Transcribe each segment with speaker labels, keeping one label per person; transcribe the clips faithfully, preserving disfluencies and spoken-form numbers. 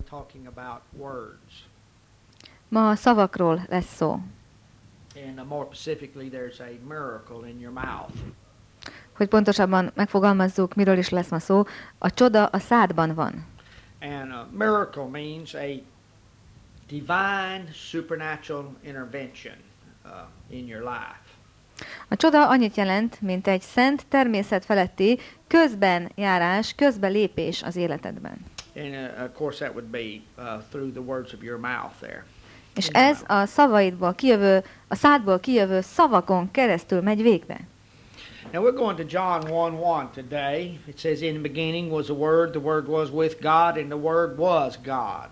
Speaker 1: talking about words.
Speaker 2: Ma a szavakról lesz szó.
Speaker 1: And uh, more specifically, there's a miracle in your mouth.
Speaker 2: Hogy pontosabban megfogalmazzuk, miről is lesz ma szó, a csoda a szádban van.
Speaker 1: And a miracle means a divine supernatural intervention uh, in your life.
Speaker 2: A csoda annyit jelent, mint egy szent természet feletti közben járás, közben lépés az életedben.
Speaker 1: And uh, of course that would be uh, through the words of your mouth there.
Speaker 2: És ez a szavaidból kijövő, a szádból kijövő szavakon keresztül megy végbe.
Speaker 1: Now we're going to John one one today. It says, in the beginning was the Word, the Word was with God, and the Word was God.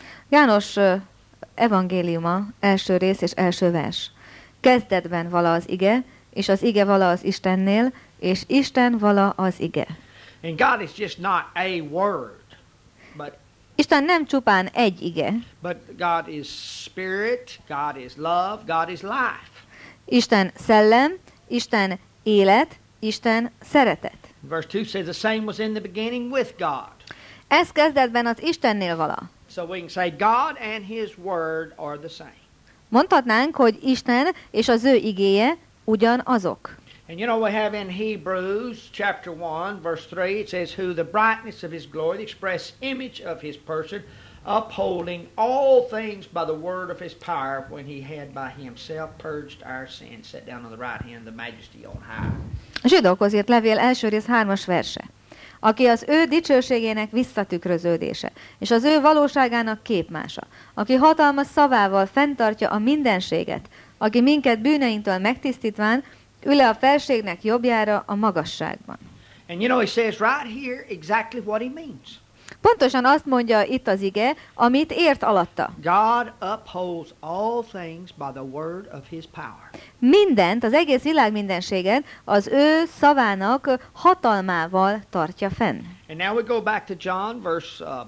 Speaker 2: János uh, evangéliuma, első rész és első vers. Kezdetben vala az ige, és az ige vala az Istennél, és Isten vala az ige.
Speaker 1: And God is just not a word, but
Speaker 2: Isten nem csupán egy ige,
Speaker 1: but God is spirit, God is love, God is life.
Speaker 2: Isten szellem, Isten élet, Isten szeretet.
Speaker 1: Verse two says the same was in the beginning with God.
Speaker 2: Ez kezdetben az Istennél vala.
Speaker 1: So we can say God and His Word are the same.
Speaker 2: Mondhatnánk, hogy Isten és az ő igéje ugyanazok.
Speaker 1: And you know we have in Hebrews chapter one verse three, it says, who the brightness of His glory, the express image of His person, upholding all things by the word of His power, when He had by Himself purged our sins, sat down on the right hand of the Majesty on high.
Speaker 2: A Zsidókhoz írt levél első rész hármas verse. Aki az ő dicsőségének visszatükröződése, és az ő valóságának képmása, aki hatalmas szavával fenntartja a mindenséget, aki minket bűneinktől megtisztítván, ül le a felségnek jobbjára a magasságban.
Speaker 1: And you know, He says right here exactly what He means.
Speaker 2: Pontosan azt mondja itt az ige, amit ért alatta.
Speaker 1: God upholds all things by the word of His power.
Speaker 2: Mindent, az egész világ mindenséget az ő szavának hatalmával tartja fenn.
Speaker 1: And now we go back to John, verse uh,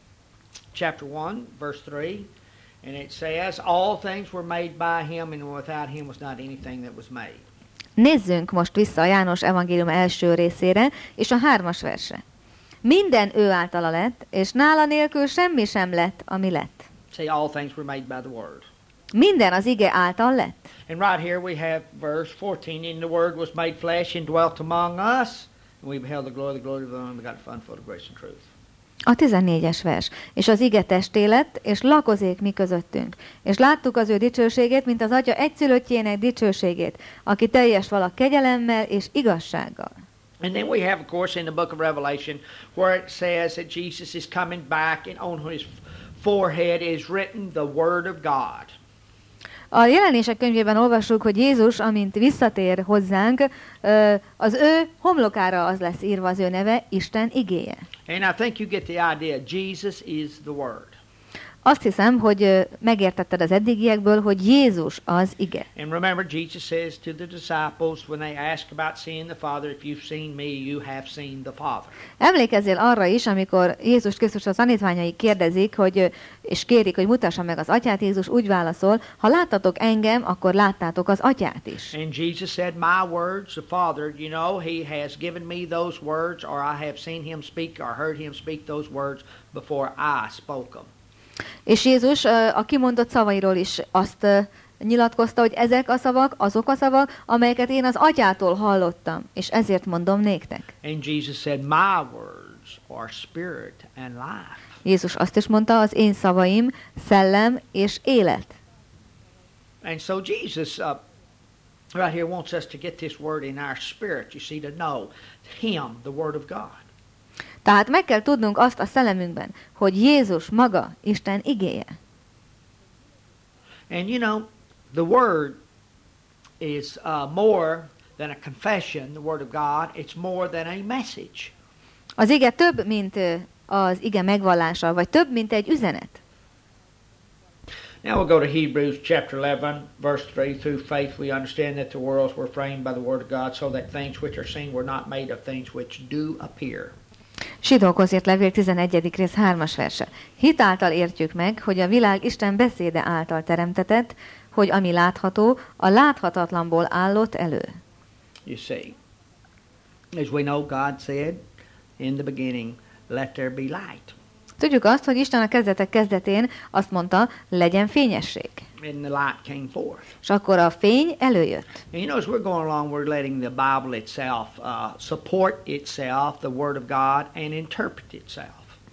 Speaker 1: chapter one, verse three, and it says, all things were made by Him, and without Him was not anything that was made.
Speaker 2: Nézzünk most vissza a János evangélium első részére, és a hármas versre. Minden ő általa lett, és nála nélkül semmi sem lett, ami lett.
Speaker 1: Say all things were made by the Word.
Speaker 2: Minden az ige által lett.
Speaker 1: And right here we have verse fourteen, and the Word was made flesh and dwelt among us, and we beheld the glory, the glory of the only begotten Son, full of grace and truth.
Speaker 2: A tizennégyes vers. És az ige testé lett, és lakozék mi közöttünk. És láttuk az ő dicsőségét, mint az Atya egyszülöttjének dicsőségét, aki teljes vala kegyelemmel és igazsággal.
Speaker 1: And then we have, of course, in the book of Revelation, where it says that Jesus is coming back, and on His forehead is written the Word of God.
Speaker 2: A Jelenések könyvében olvassuk, hogy Jézus, amint visszatér hozzánk, az ő homlokára az lesz írva az ő neve, Isten igéje.
Speaker 1: And I think you get the idea. Jesus is the Word.
Speaker 2: Azt hiszem, hogy megértetted az eddigiekből, hogy Jézus az ige.
Speaker 1: And remember, Jesus says to the disciples when they ask about seeing the Father, if you've seen me, you have seen the Father.
Speaker 2: Emlékezzél arra is, amikor Jézus Krisztus a tanítványai kérdezik, hogy, és kérik, hogy mutassa meg az Atyát, Jézus úgy válaszol, ha láttatok engem, akkor láttátok az Atyát is.
Speaker 1: And Jesus said, my words, the Father, you know, He has given me those words, or I have seen Him speak, or heard Him speak those words before I spoke them.
Speaker 2: És Jézus a kimondott szavairól is azt nyilatkozta, hogy ezek a szavak, azok a szavak, amelyeket én az Atyától hallottam, és ezért mondom néktek.
Speaker 1: And Jesus said, my words are spirit and life.
Speaker 2: Jézus azt is mondta, az én szavaim szellem és élet.
Speaker 1: And so Jesus uh, right here wants us to get this word in our spirit, you see, to know Him, the Word of God.
Speaker 2: Tehát meg kell tudnunk azt a szellemünkben, hogy Jézus maga Isten igéje.
Speaker 1: And you know, the Word is uh, more than a confession, the Word of God. It's more than a message.
Speaker 2: Az ige több, mint az ige megvallása, vagy több, mint egy üzenet.
Speaker 1: Now we'll go to Hebrews chapter eleven, verse three. Through faith we understand that the worlds were framed by the Word of God, so that things which are seen were not made of things which do appear.
Speaker 2: Zsidókhoz írt levél tizenegyedik rész hármas verse. Hit által értjük meg, hogy a világ Isten beszéde által teremtetett, hogy ami látható, a láthatatlanból állott elő.
Speaker 1: You see, as we know, God said in the beginning, let there be light.
Speaker 2: Tudjuk azt, hogy Isten a kezdetek kezdetén azt mondta, legyen fényesség.
Speaker 1: And the light came forth.
Speaker 2: És akkor a fény előjött.
Speaker 1: And you notice we're going along, we're letting the Bible itself uh, support itself, the Word of God, and interpret itself.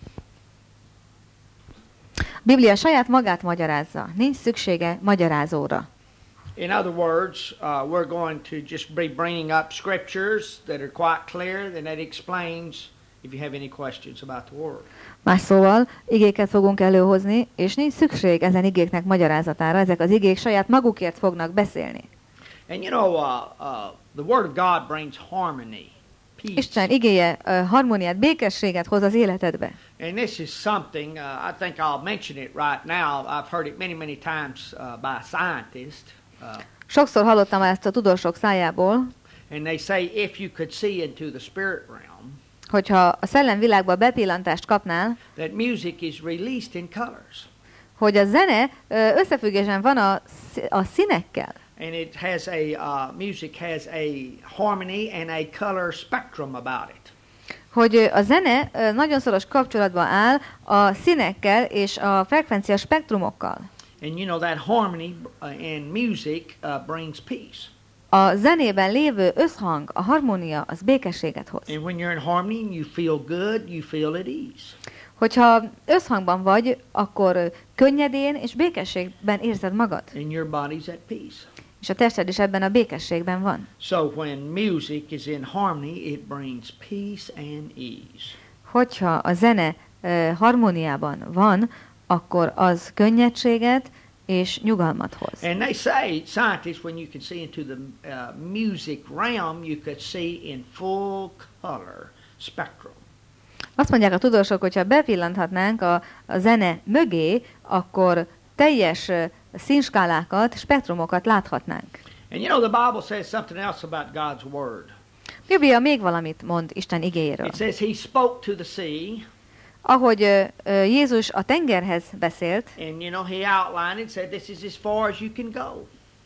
Speaker 2: A Biblia saját magát magyarázza, nincs szüksége magyarázóra.
Speaker 1: In other words, uh, we're going to just be bringing up scriptures that are quite clear, and that explains if you have any questions about the Word.
Speaker 2: Más szóval, igéket fogunk előhozni, és nincs szükség ezen igéknek magyarázatára, ezek az igék saját magukért fognak beszélni.
Speaker 1: And you know, uh, uh, the Word of God brings harmony, peace.
Speaker 2: Isten igéje uh, harmóniát, békességet hoz az életedbe.
Speaker 1: And this is something, uh, I think I'll mention it right now. I've heard it many, many times uh, by a scientist. Uh,
Speaker 2: Sokszor hallottam ezt a tudósok szájából,
Speaker 1: and they say if you could see into the spirit realm,
Speaker 2: hogyha a szellemvilágba bepillantást kapnál,
Speaker 1: that music is released in colors.
Speaker 2: hogy a zene ö, összefüggésben van a, a színekkel.
Speaker 1: And it has a, uh, music has a harmony and a color spectrum about it.
Speaker 2: Hogy ö, a zene ö, nagyon szoros kapcsolatban áll a színekkel és a frekvencia spektrumokkal.
Speaker 1: And you know that harmony uh, in music uh, brings peace.
Speaker 2: A zenében lévő összhang, a harmónia, az békességet hoz.
Speaker 1: And when you're in harmony and you feel good, you feel at ease.
Speaker 2: Hogyha összhangban vagy, akkor ö, könnyedén és békességben érzed magad.
Speaker 1: And your body's at peace.
Speaker 2: És a tested is ebben a békességben van.
Speaker 1: So when music is in harmony, it brings peace and ease.
Speaker 2: Hogyha a zene ö, harmóniában van, akkor az könnyedséget és nyugalmat hoz.
Speaker 1: And they say, scientists, when you can see into the uh, music realm, you could see in full color spectrum.
Speaker 2: Azt mondják a tudósok, hogyha bepillanthatnánk a, a zene mögé, akkor teljes ö, színskálákat, spektrumokat láthatnánk.
Speaker 1: And you know, the Bible says something else about God's Word.
Speaker 2: A Biblia még valamit mond Isten igéjéről.
Speaker 1: It says he spoke to the sea,
Speaker 2: Ahogy ö, ö, Jézus a tengerhez beszélt,
Speaker 1: and you know, he outlined it, said this is as far as you can go.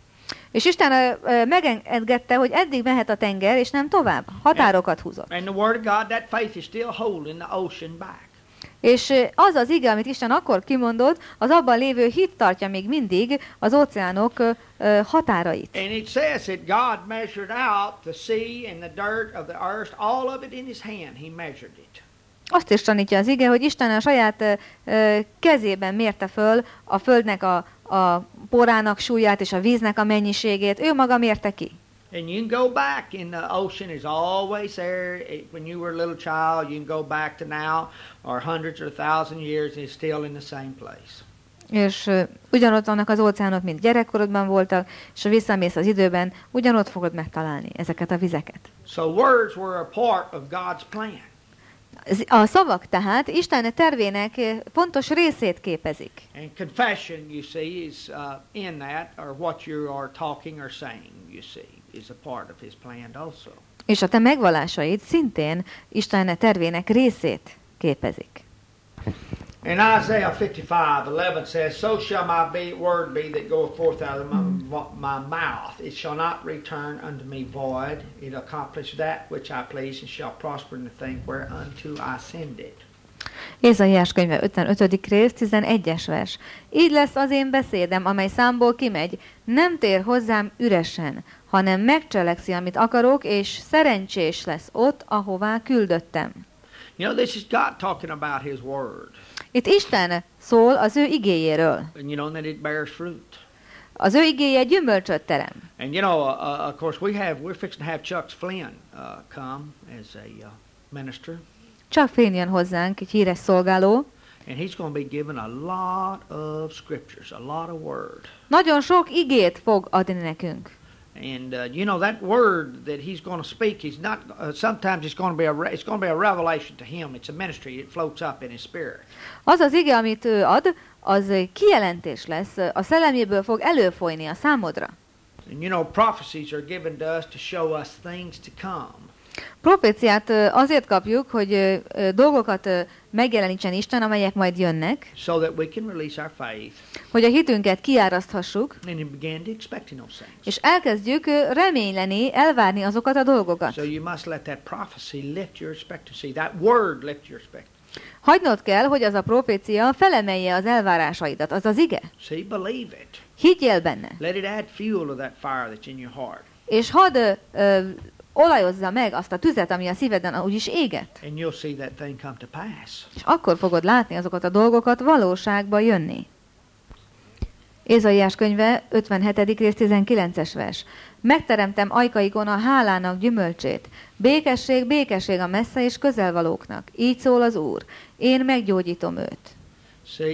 Speaker 2: és Isten ö, ö, megengedte, hogy eddig mehet a tenger, és nem tovább. Határokat húzott.
Speaker 1: And the Word of God, that faith is still holding the ocean back.
Speaker 2: És ö, az az ige, amit Isten akkor kimondott, az abban lévő hit tartja még mindig az óceánok ö, ö, határait.
Speaker 1: And it says that God measured out the sea and the dirt of the earth, all of it in his hand, he measured it.
Speaker 2: Azt is tanítja az ige, hogy Isten a saját ö, ö, kezében mérte föl a földnek a, a porának súlyát és a víznek a mennyiségét. Ő maga mérte ki.
Speaker 1: And you can go back in the ocean is always there. It- When you were a little child, you can go back to now, or hundreds or thousand years, and it's still in the same place.
Speaker 2: És ö, ugyanott vannak az óceánok, mint gyerekkorodban voltak, és ha visszamész az időben, ugyanott fogod megtalálni ezeket a vizeket.
Speaker 1: So words were a part of God's plan.
Speaker 2: Z- A szavak tehát Isten tervének ö, fontos részét képezik.
Speaker 1: And confession, you see, is uh, in that, or what you are talking or saying, you see, is a part of his plan also.
Speaker 2: És a te megvallásaid szintén Isten tervének részét képezik.
Speaker 1: In Isaiah fifty-five eleven says, "So shall my be, word be that goeth forth out of my, my mouth. It shall not return unto me void. It accomplish that which I please, and shall prosper in the thing whereunto I send it."
Speaker 2: Ézaiás könyve ötvenötödik rész, tizenegyes vers. Így lesz az én beszédem, amely számból kimegy. Nem tér hozzám üresen, hanem megcselekszi, amit akarok, és szerencsés lesz ott, ahová küldöttem.
Speaker 1: You know, this is God talking about his word.
Speaker 2: Itt Isten szól az ő igéjéről.
Speaker 1: And you know that it bears fruit.
Speaker 2: Az ő igéje gyümölcsöt terem.
Speaker 1: And you know, uh, uh, of course, we have, we're fixing to have Chuck Flynn uh, come as a uh, minister.
Speaker 2: Csak Flynn jön hozzánk, egy híres szolgáló.
Speaker 1: And he's going to be given a lot of scriptures, a lot of word.
Speaker 2: Nagyon sok igét fog adni nekünk.
Speaker 1: And uh, you know that word that he's going to speak, he's not. Uh, sometimes it's going to be a. Re- it's going to be a revelation to him. It's a ministry. It floats up in his spirit.
Speaker 2: Az az ige, amit ő ad, az kijelentés lesz, a szelleméből fog előfolyni a számodra.
Speaker 1: And you know prophecies are given to us to show us things to come.
Speaker 2: Proféciát ö, azért kapjuk, hogy ö, ö, dolgokat ö, megjelenítsen Isten, amelyek majd jönnek,
Speaker 1: So that we can release our faith
Speaker 2: hogy a hitünket kiáraszthassuk,
Speaker 1: and then begin to expect in those things.
Speaker 2: és elkezdjük ö, reményleni, elvárni azokat a dolgokat.
Speaker 1: So you must let that prophecy lift your expectancy. That word lift your expectancy.
Speaker 2: Hagynod kell, hogy az a profécia felemelje az elvárásaidat, az az ige.
Speaker 1: See, believe it.
Speaker 2: Higgyél benne.
Speaker 1: Let it add fuel to that fire that's in your heart.
Speaker 2: És hadd ö, ö, olajozza meg azt a tüzet, ami a szíveden úgyis éget.
Speaker 1: And you'll see that thing come to pass.
Speaker 2: És akkor fogod látni azokat a dolgokat valóságba jönni. Ézaiás könyve ötvenhetedik rész tizenkilences vers. Megteremtem ajkaikon a hálának gyümölcsét. Békesség, békesség a messze és közelvalóknak. Így szól az Úr. Én meggyógyítom őt.
Speaker 1: See,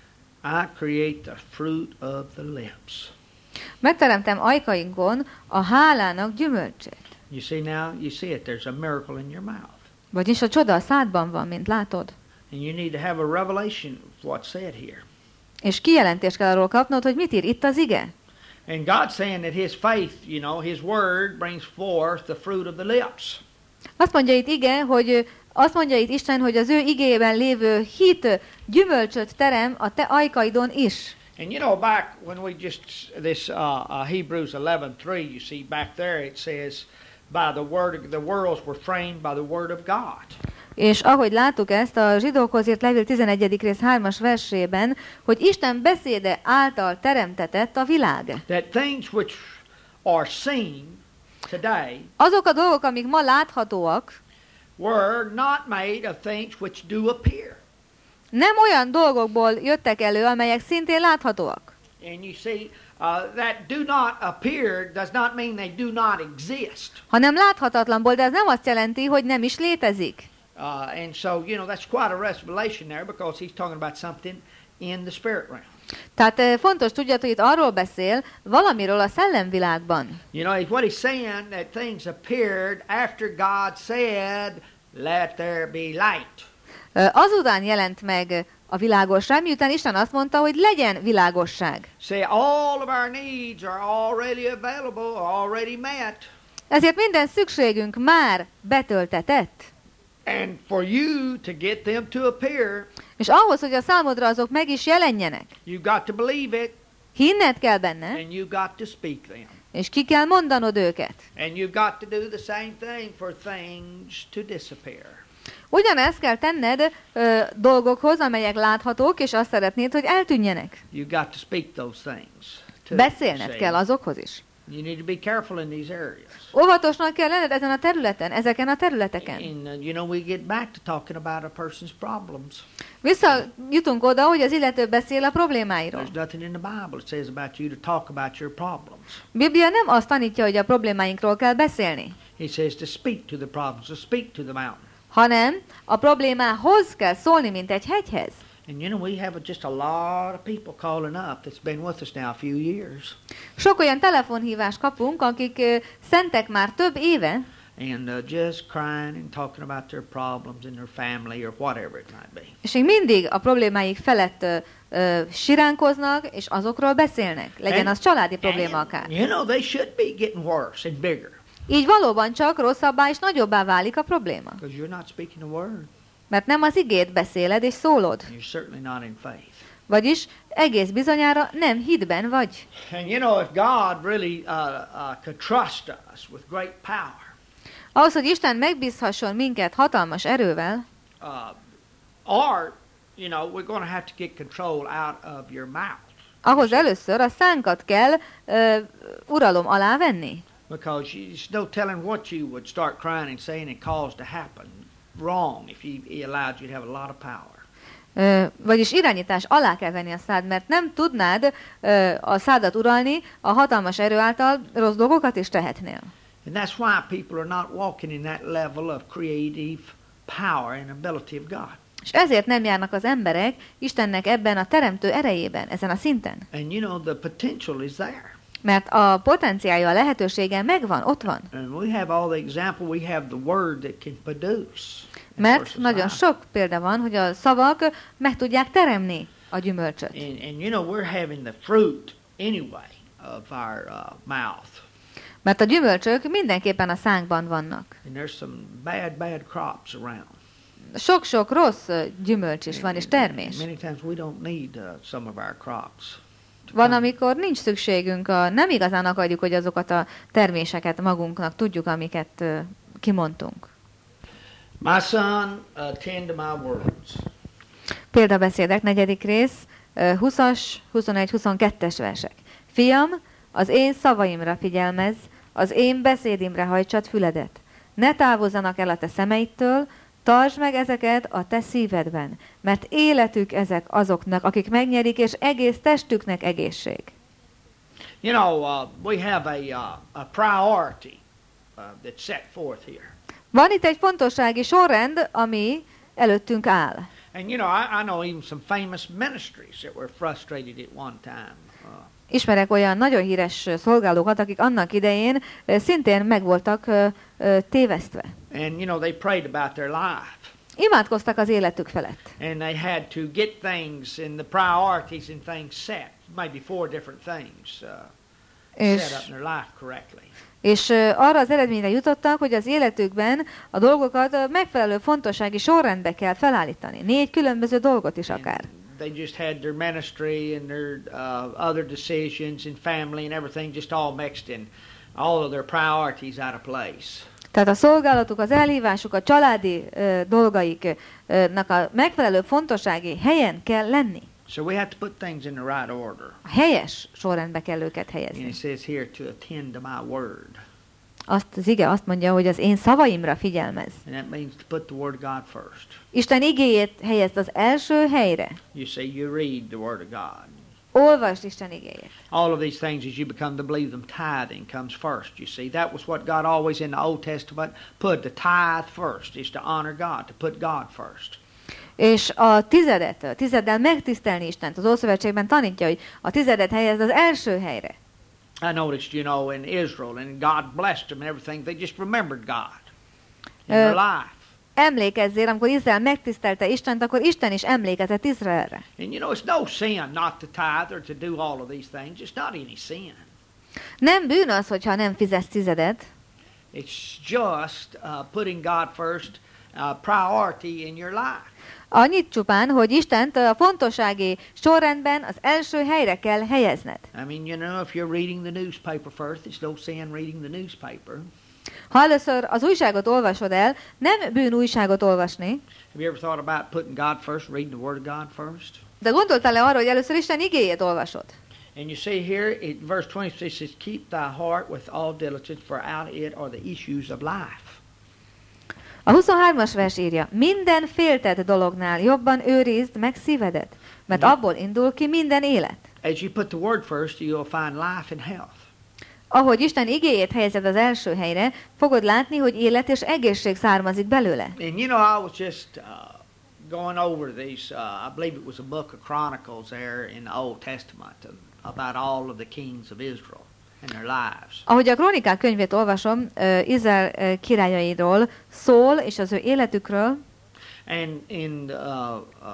Speaker 1: I create the fruit of the lips.
Speaker 2: Megteremtem ajkainkon a hálának gyümölcsét.
Speaker 1: You see now, you see it, there's a miracle in your mouth.
Speaker 2: Vagyis a csoda a szádban van, mint látod.
Speaker 1: And you need to have a revelation of what's said here.
Speaker 2: És kijelentést kell arról kapnod, hogy mit ír itt az ige.
Speaker 1: And God's saying that His faith, you know, His word brings forth the fruit of the lips.
Speaker 2: Azt mondja itt ige, hogy azt mondja itt Isten, hogy az ő igében lévő hit gyümölcsöt terem a te ajkaidon is.
Speaker 1: And you know, back when we just, this uh, uh, Hebrews eleven three, you see back there, it says, by the word, the worlds were framed by the word of God.
Speaker 2: És ahogy láttuk ezt a Zsidókhoz írt levél tizenegyedik rész hármas versében, hogy Isten beszéde által teremtetett a világ.
Speaker 1: That things which are seen today
Speaker 2: Azok a dolgok, amik ma láthatóak,
Speaker 1: were not made of things which do appear.
Speaker 2: nem olyan dolgokból jöttek elő, amelyek szintén láthatóak.
Speaker 1: And you see, uh, that do not appear does not mean they do not exist.
Speaker 2: Hanem láthatatlanból, de ez nem azt jelenti, hogy nem is létezik.
Speaker 1: Uh, and so, you know, that's quite a revelation there because he's talking about something in the spirit realm.
Speaker 2: Tehát eh, fontos tudjad, hogy itt arról beszél, valamiről a szellemvilágban.
Speaker 1: You know, what he's saying that things appeared after God said, let there be light.
Speaker 2: Eh, Azután jelent meg a világosság, miután Isten azt mondta, hogy legyen világosság.
Speaker 1: See, all of our needs are already available, already met.
Speaker 2: Ezért minden szükségünk már betöltetett.
Speaker 1: And for you to get them to appear,
Speaker 2: És ahhoz, hogy a számodra azok meg is jelenjenek,
Speaker 1: you've got to believe it,
Speaker 2: hinned kell benne,
Speaker 1: and you've got to speak them.
Speaker 2: és ki kell mondanod őket.
Speaker 1: And you've got to do the same thing for things to disappear.
Speaker 2: Ugyanezt kell tenned ö, dolgokhoz, amelyek láthatók, és azt szeretnéd, hogy eltűnjenek.
Speaker 1: You've got to speak those things. too,
Speaker 2: Beszélned
Speaker 1: see.
Speaker 2: kell azokhoz is.
Speaker 1: You need to be careful in these areas.
Speaker 2: Óvatosnak kell lenned ezen a területen, ezeken a területeken.
Speaker 1: And uh, you know, we get back to talking about a person's problems.
Speaker 2: Visszajutunk oda, hogy az illető beszél a problémáiról.
Speaker 1: There's nothing in the Bible that says about you to talk about your problems.
Speaker 2: A Biblia nem azt tanítja, hogy a problémáinkról kell beszélni,
Speaker 1: He says to speak to the problems, to speak to the mountain.
Speaker 2: hanem a problémához kell szólni, mint egy hegyhez.
Speaker 1: And you know, we have just a lot of people calling up that's been with us now a few years.
Speaker 2: Sok olyan telefonhívást kapunk, akik ö, szentek már több éve,
Speaker 1: And uh, just crying and talking about their problems in their family or whatever it might be.
Speaker 2: és még mindig a problémáik felett ö, ö, siránkoznak, és azokról beszélnek. Legyen az családi probléma akár.
Speaker 1: And, you know, they should be getting worse and bigger.
Speaker 2: Így valóban csak rosszabbá és nagyobbá válik a probléma.
Speaker 1: Because you're not speaking the word.
Speaker 2: Mert nem az igét beszéled és szólod.
Speaker 1: And you're certainly not in faith.
Speaker 2: Vagyis egész bizonyára nem hitben vagy.
Speaker 1: And you know, if God really uh, uh, could trust us with great power,
Speaker 2: Ahhoz, hogy Isten megbízhasson minket hatalmas erővel,
Speaker 1: uh, or, you know, we're going to have to get control out of your mouth.
Speaker 2: ahhoz először a szánkat kell ö, uralom alá venni.
Speaker 1: Because there's no telling what you would start crying and saying and cause to happen wrong if he, he allowed you to have a lot of power.
Speaker 2: Ö, vagyis irányítás alá kell venni a szád, mert nem tudnád ö, a szádat uralni, a hatalmas erő által rossz dolgokat is tehetnél.
Speaker 1: And that's why people are not walking in that level of creative power and ability of God.
Speaker 2: És ezért nem járnak az emberek Istennek ebben a teremtő erejében, ezen a szinten.
Speaker 1: And you know, the potential is there.
Speaker 2: Mert a potenciálja, a lehetősége megvan, ott van.
Speaker 1: And we have all the example, we have the word that can produce. in
Speaker 2: Mert
Speaker 1: verses
Speaker 2: nagyon
Speaker 1: nine.
Speaker 2: sok példa van, hogy a szavak meg tudják teremni a gyümölcsöt.
Speaker 1: And, and you know, we're having the fruit anyway of our uh, mouth.
Speaker 2: Mert a gyümölcsök mindenképpen a szánkban vannak.
Speaker 1: And there's some bad, bad crops around.
Speaker 2: Sok-sok rossz ö, gyümölcs is van, és termés.
Speaker 1: Many times we don't need uh, some of our crops. to
Speaker 2: Van,
Speaker 1: come.
Speaker 2: amikor nincs szükségünk, a, nem igazán akarjuk, hogy azokat a terméseket magunknak tudjuk, amiket ö, kimondtunk.
Speaker 1: My son, attend to my words.
Speaker 2: Példabeszédek, negyedik rész, húszas, huszonegy, huszonkettes versek. Fiam, az én szavaimra figyelmezz, az én beszédimre hajtsad füledet. Ne távozzanak el a te szemeidtől, tartsd meg ezeket a te szívedben, mert életük ezek azoknak, akik megnyerik, és egész testüknek egészség.
Speaker 1: You know, uh, we have a, uh, a priority uh, that's set forth here.
Speaker 2: Van itt egy fontossági sorrend, ami előttünk áll.
Speaker 1: And you know, I, I know even some famous ministries that were frustrated at one time. Uh,
Speaker 2: Ismerek olyan nagyon híres szolgálókat, akik annak idején szintén meg voltak tévesztve.
Speaker 1: and you know, they prayed about their life.
Speaker 2: Imádkoztak az életük felett.
Speaker 1: And they had to get things in the priorities and things set. Maybe four different things uh,
Speaker 2: És,
Speaker 1: set up in their life correctly.
Speaker 2: és arra az eredményre jutottak, hogy az életükben a dolgokat a megfelelő fontossági sorrendbe kell felállítani. Négy különböző dolgot is akár.
Speaker 1: They just had their ministry and their uh, other decisions and family and everything just all mixed in, all of their priorities out of place.
Speaker 2: Tehát a szolgálatuk, az elhívásuk, a családi uh, dolgaiknak a megfelelő fontossági helyen kell lenni.
Speaker 1: So we have to put things in the right order.
Speaker 2: A helyes sorrendbe kell őket
Speaker 1: And
Speaker 2: helyezni.
Speaker 1: it says here to attend to my word.
Speaker 2: Azt az ige azt mondja, hogy az én szavaimra figyelmezz.
Speaker 1: And that means to put the word of God first.
Speaker 2: Isten igéjét helyezd az első helyre.
Speaker 1: You say you read the word of God.
Speaker 2: Olvasd Isten igéjét.
Speaker 1: All of these things as you become to believe them, tithing comes first. You see, that was what God always in the Old Testament put, the tithe first, is to honor God, to put God first.
Speaker 2: És a tizedet, a tizeddel megtisztelni Istent. Az Ószövetségben tanítja, hogy a tizedet helyezd az első helyre.
Speaker 1: I noticed, you know, in Israel, and God blessed them and everything, they just remembered God in
Speaker 2: Uh,
Speaker 1: their life.
Speaker 2: Emlékezzél, amikor Izrael megtisztelte Istent, akkor Isten is emlékezett Izraelre.
Speaker 1: And you know, it's no sin not to tithe or to do all of these things. It's not any sin.
Speaker 2: Nem bűn az, hogyha nem fizetsz tizedet.
Speaker 1: It's just uh, putting God first, uh, priority in your life.
Speaker 2: Annyit csupán, hogy Istent a fontossági sorrendben az első helyre kell helyezned.
Speaker 1: I mean, you know, if you're reading the newspaper first, it's no sin reading the newspaper.
Speaker 2: Ha először az újságot olvasod el, nem bűn újságot olvasni,
Speaker 1: Have you ever thought about putting God first, reading the Word of God first?
Speaker 2: de gondoltál-e arra, hogy először Isten igéjét olvasod?
Speaker 1: And you see here, it, verse twenty-six says, keep thy heart with all diligence, for out it are the issues of life.
Speaker 2: A huszonhármas vers írja, minden féltett dolognál jobban őrizd meg szívedet, mert abból indul ki minden élet.
Speaker 1: As you put the Word first, you'll find life and health.
Speaker 2: Ahogy Isten igéjét helyezed az első helyre, fogod látni, hogy élet és egészség származik belőle.
Speaker 1: And you know, I was just uh, going over these, uh, I believe it was a book of Chronicles there in the Old Testament uh, about all of the kings of Israel and their lives.
Speaker 2: Ahogy a Krónikák könyvét olvasom, uh, Izrael uh, királyairól szól, és az ő életükről,
Speaker 1: And in uh, uh,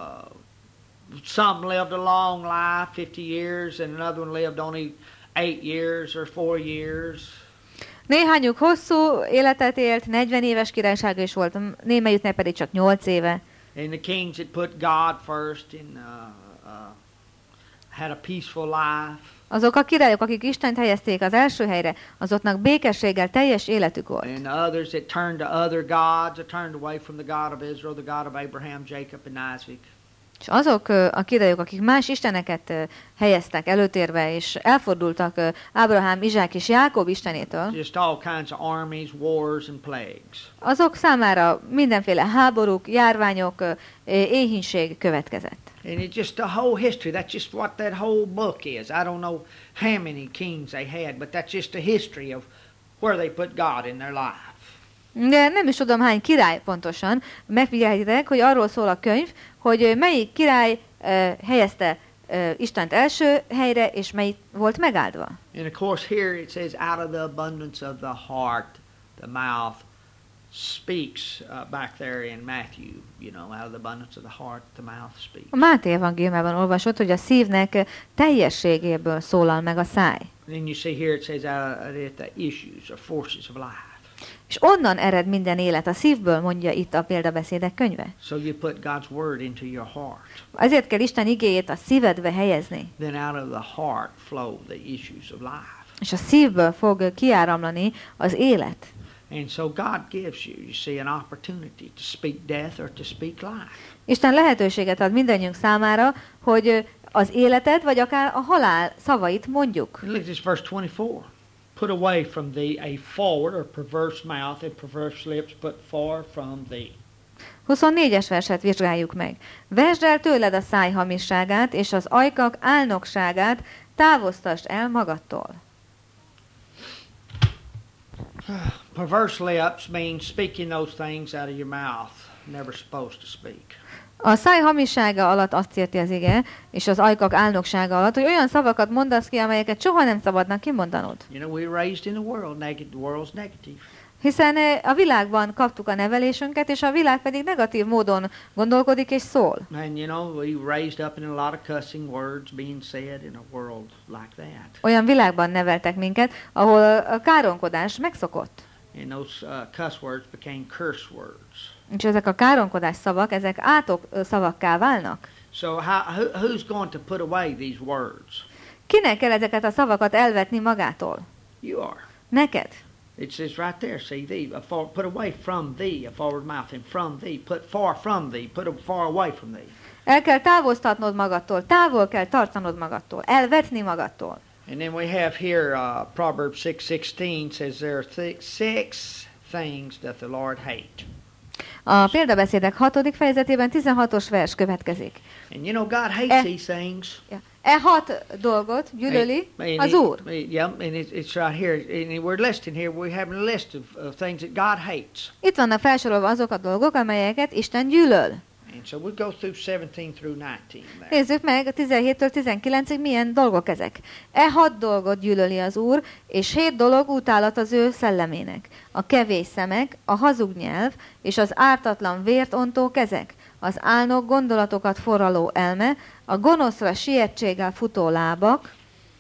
Speaker 1: some lived a long life, fifty years, and another one lived only eight years or four years.
Speaker 2: néhányuk hosszú életet élt, negyven éves királysága is volt, némelyiknek pedig csak nyolc éve.
Speaker 1: And the kings that put God first and uh, uh, had a peaceful life.
Speaker 2: Azok a királyok, akik Istent helyezték az első helyre, azoknak békességgel teljes életük volt.
Speaker 1: And the others that turned to other gods, that turned away from the God of Israel, the God of Abraham, Jacob, and Isaac.
Speaker 2: És azok ö, a királyok, akik más isteneket ö, helyeztek előtérbe, és elfordultak ö, Ábrahám, Izsák és Jákob istenétől,
Speaker 1: Just all kinds of armies, wars, and plagues.
Speaker 2: azok számára mindenféle háborúk, járványok, ö, éhínség következett.
Speaker 1: And it's just the whole history. That's just what that whole book is. I don't know how many kings they had, but that's just the history of where they put God in their life.
Speaker 2: De nem is tudom hány király pontosan. Megfigyelhetitek, hogy arról szól a könyv, hogy ö, melyik király ö, helyezte ö, Istent első helyre, és melyik volt megáldva.
Speaker 1: And of course here it says, out of the abundance of the heart, the mouth speaks, uh, back there in Matthew, you know, out of the abundance of the heart, the mouth speaks.
Speaker 2: A Máté evangéliumában olvasott, hogy a szívnek teljességéből szólal meg a száj.
Speaker 1: And then you see here it says, out of it the issues or forces of life.
Speaker 2: És onnan ered minden élet, a szívből, mondja itt a példabeszédek könyve.
Speaker 1: So you put God's word into your heart.
Speaker 2: Ezért kell Isten igéjét a szívedbe helyezni.
Speaker 1: Then out of the heart flow the issues of life.
Speaker 2: És a szívből fog kiáramlani az élet.
Speaker 1: And so God gives you, you see, an opportunity to speak death or to speak life.
Speaker 2: Isten lehetőséget ad mindannyiunk számára, hogy az életet, vagy akár a halál szavait mondjuk.
Speaker 1: And look at this verse twenty-four. Put away from thee a forward or perverse mouth and perverse lips, put far from thee.
Speaker 2: huszonnégyes verset vizsgáljuk meg. Vesd el tőled a száj hamisságát, és az ajkak álnokságát távoztasd el magadtól.
Speaker 1: Perverse lips means speaking those things out of your mouth. Never supposed to speak.
Speaker 2: A száj hamissága alatt azt érti az ige, és az ajkak álnoksága alatt, hogy olyan szavakat mondasz ki, amelyeket soha nem szabadnak kimondanod.
Speaker 1: You know, we were raised in the world, negative, the world's negative.
Speaker 2: Hiszen a világban kaptuk a nevelésünket, és a világ pedig negatív módon gondolkodik és szól.
Speaker 1: And you know, we were raised up in a lot of cussing words being said in a world like that.
Speaker 2: Olyan világban neveltek minket, ahol a káronkodás megszokott.
Speaker 1: And those uh, cuss words became curse words.
Speaker 2: És ezek a káronkodás szavak, ezek átok szavakká válnak.
Speaker 1: So how, who, who's going to put away these words?
Speaker 2: Kinek kell ezeket a szavakat elvetni magától?
Speaker 1: You are.
Speaker 2: Neked.
Speaker 1: It says right there, see thee, a far, put away from thee, a forward mouth, and from thee, put far from thee, put far away from thee.
Speaker 2: El kell távoztatnod magadtól, távol kell tartanod magadtól, elvetni magadtól.
Speaker 1: And then we have here, uh, Proverbs six sixteen says there are th- six things that the Lord hate.
Speaker 2: A példabeszédek hatodik fejezetében tizenhatos vers következik.
Speaker 1: And you know, God hates
Speaker 2: E-
Speaker 1: these things.
Speaker 2: Ja. E hat dolgot gyűlöli
Speaker 1: And
Speaker 2: az
Speaker 1: he-
Speaker 2: Úr.
Speaker 1: Yeah, and it's, it's right here. And we're listing here, we're having a list of, of things that God hates.
Speaker 2: Itt vannak felsorolva azok a dolgok, amelyeket Isten gyűlöl.
Speaker 1: And so we'll go through seventeen through nineteen there.
Speaker 2: Nézzük meg a tizenhéttől tizenkilencig milyen dolgok ezek. E hat dolgot gyűlöli az Úr, és hét dolog utálat az ő szellemének. A kevés szemek, a hazug nyelv, és az ártatlan vért ontó kezek, az álnok gondolatokat forraló elme, a gonoszra sietséggel futó lábak,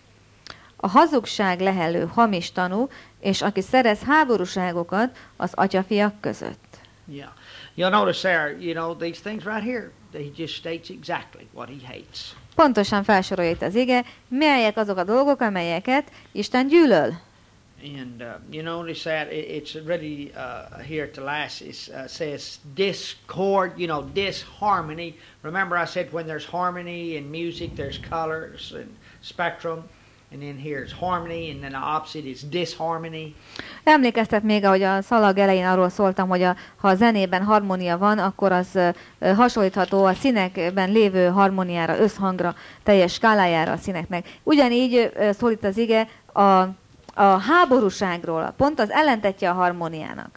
Speaker 2: a hazugság lehelő hamis tanú, és aki szerez háborúságokat az atyafiak között.
Speaker 1: Yeah. You'll notice there, you know, these things right here, he just states exactly what he hates.
Speaker 2: Pontosan felsorolja itt az ige, melyek azok a dolgok, amelyeket Isten gyűlöl.
Speaker 1: And uh, you notice that it, it's really uh, here at the last, it uh, says discord, you know, disharmony. Remember I said when there's harmony in music, there's colors and spectrum. And then here's harmony, and then the opposite is disharmony.
Speaker 2: Emlékeztet még, ahogy a szalag elején arról szóltam, hogy a, ha a zenében harmónia van, akkor az uh, hasonlítható a színekben lévő harmóniára, összhangra, teljes skálájára a színeknek. Ugyanígy uh, szól itt az ige a, a háborúságról, pont az ellentetje a harmóniának.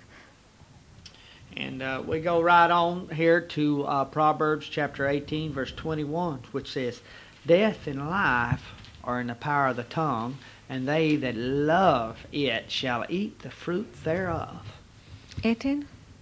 Speaker 1: And uh, we go right on here to uh, Proverbs chapter eighteen, verse twenty-one, which says, death and life are in the power of the tongue, and they that love it shall eat the fruit thereof.
Speaker 2: tizennyolc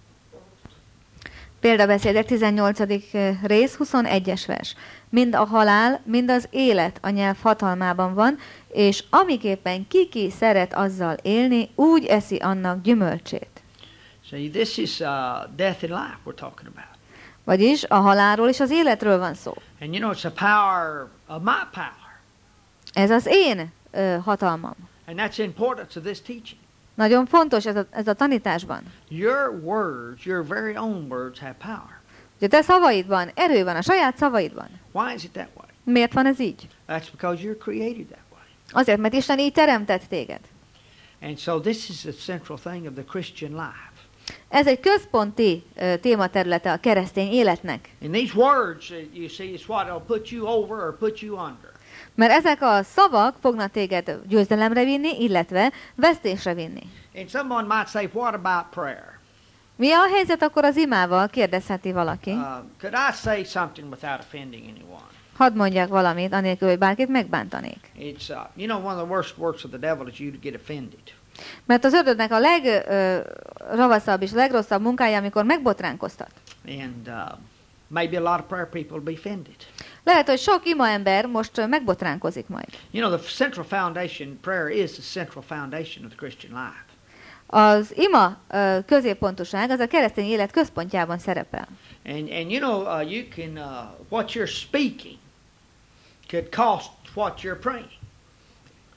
Speaker 2: Példabeszédek tizennyolcadik rész, huszonegyes vers. Mind a halál, mind az élet a nyelv hatalmában van, és amiképpen ki-ki szeret azzal élni, úgy eszi annak gyümölcsét.
Speaker 1: See, this is uh, death and life we're talking about.
Speaker 2: Vagyis a halálról és az életről van szó.
Speaker 1: And you know, it's the power of my power.
Speaker 2: Ez az én ö, hatalmam.
Speaker 1: And that's the importance of this teaching.
Speaker 2: Nagyon fontos ez a, ez a tanításban.
Speaker 1: Your words, your very own words have power.
Speaker 2: Hogy a te szavaidban erő van, a saját szavaidban.
Speaker 1: Why is it that way?
Speaker 2: Miért van ez így?
Speaker 1: That's because you're created that way.
Speaker 2: Azért, mert Isten így teremtett téged.
Speaker 1: And so this is the central thing of the Christian life.
Speaker 2: Ez egy központi ö, tématerülete a keresztény életnek.
Speaker 1: And these words, uh, you see, it's what will put you over or put you under.
Speaker 2: Mert ezek a szavak fognak téged győzelemre vinni, illetve vesztésre vinni.
Speaker 1: And someone might say, what about prayer?
Speaker 2: Mi a helyzet akkor az imával, kérdezheti valaki.
Speaker 1: Uh, could I say something without offending anyone?
Speaker 2: Hadd mondjak valamit, anélkül, hogy bárkit megbántanék.
Speaker 1: It's, uh, you know, one of the worst works of the devil is you to get offended.
Speaker 2: Mert az ördögnek a legravaszabb és legrosszabb munkája, amikor megbotránkoztat.
Speaker 1: And uh, maybe a lot of prayer people will be offended.
Speaker 2: Lehet, hogy sok ima ember most megbotránkozik majd.
Speaker 1: You know, the central foundation, prayer is the central foundation of the Christian life.
Speaker 2: Az ima ö, középpontoság az a keresztény élet központjában szerepel.
Speaker 1: And, and you know, uh, you can, uh, what you're speaking could cost what you're praying.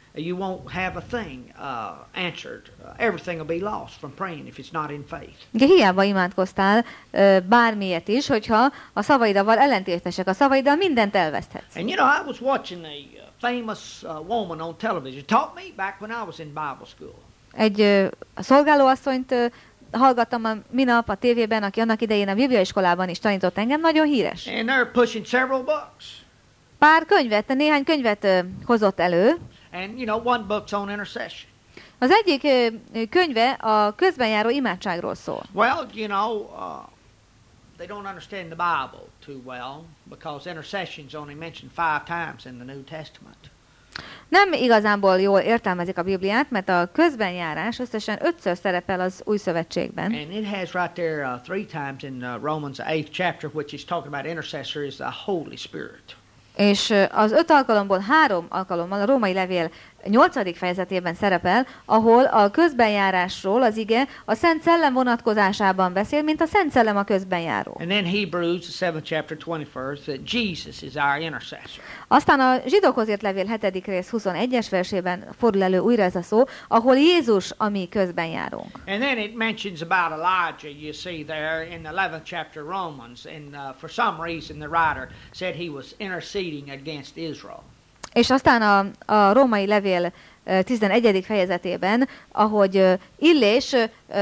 Speaker 1: you won't have a thing uh, answered. Uh, everything will be lost from praying if it's not in faith.
Speaker 2: Ugye hiába imádkoztál ö, bármiért is, hogyha a szavaiddal ellentétesek a szavaiddal, mindent elveszthetsz.
Speaker 1: And you know, I was watching a uh, famous uh, woman on television. Taught me back when I was in Bible school.
Speaker 2: Egy ö, szolgálóasszonyt ö, hallgattam a minap a tévében, aki annak idején a bibliaiskolában is tanított engem, nagyon híres.
Speaker 1: And they're pushing several books.
Speaker 2: Pár könyvet, néhány könyvet ö, hozott elő.
Speaker 1: And you know, one book's on intercession.
Speaker 2: Az egyik ö, könyve a közbenjáró imádságról szól.
Speaker 1: Well, you know, uh, they don't understand the Bible too well because intercession's only mentioned five times in the New Testament.
Speaker 2: Nem igazánból jól értelmezik a Bibliát, mert a közbenjárás összesen ötször szerepel az Új Szövetségben.
Speaker 1: And it has right there uh, three times in uh, Romans eighth chapter, which is talking about intercessor is the Holy Spirit.
Speaker 2: És az öt alkalomból három alkalommal a római levél nyolcadik fejezetében szerepel, ahol a közbenjárásról az ige a Szent Szellem vonatkozásában beszél, mint a Szent Szellem a közbenjáró.
Speaker 1: And then Hebrews, the seventh chapter, twenty-first, that Jesus is our intercessor.
Speaker 2: Aztán a Zsidókhoz írt levél hetedik rész huszonegyes versében fordul elő újra ez a szó, ahol Jézus a mi közbenjárónk.
Speaker 1: And then it mentions about Elijah, you see there in the eleventh chapter Romans, and uh, for some reason the writer said he was interceding against Israel.
Speaker 2: És aztán a, a római levél tizenegyedik fejezetében, ahogy Illés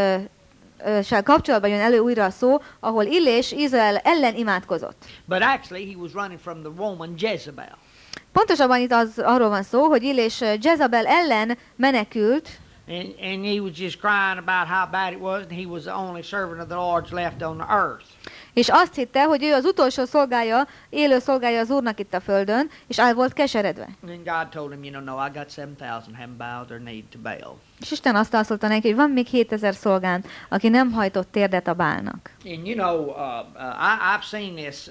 Speaker 2: sel kapcsolatban jön elő újra a szó, ahol Illés Izrael ellen imádkozott.
Speaker 1: But actually he was running from the woman Jezebel.
Speaker 2: Pontosabban itt az, arról van szó, hogy Illés Jezabel ellen menekült,
Speaker 1: And, and he was just crying about how bad it was, and he was the only servant of the Lord's left on the earth.
Speaker 2: és azt hitte, hogy ő az utolsó szolgája, élő szolgája az Úrnak itt a földön, és el volt keseredve.
Speaker 1: And God told him, you know, no, I got seven thousand haven't bowed their knee to Baal.
Speaker 2: És Isten azt azt mondta neki, hogy van még hétezer szolgán, aki nem hajtott térdet a Bálnak.
Speaker 1: And you know, uh, uh, I, I've seen this, uh,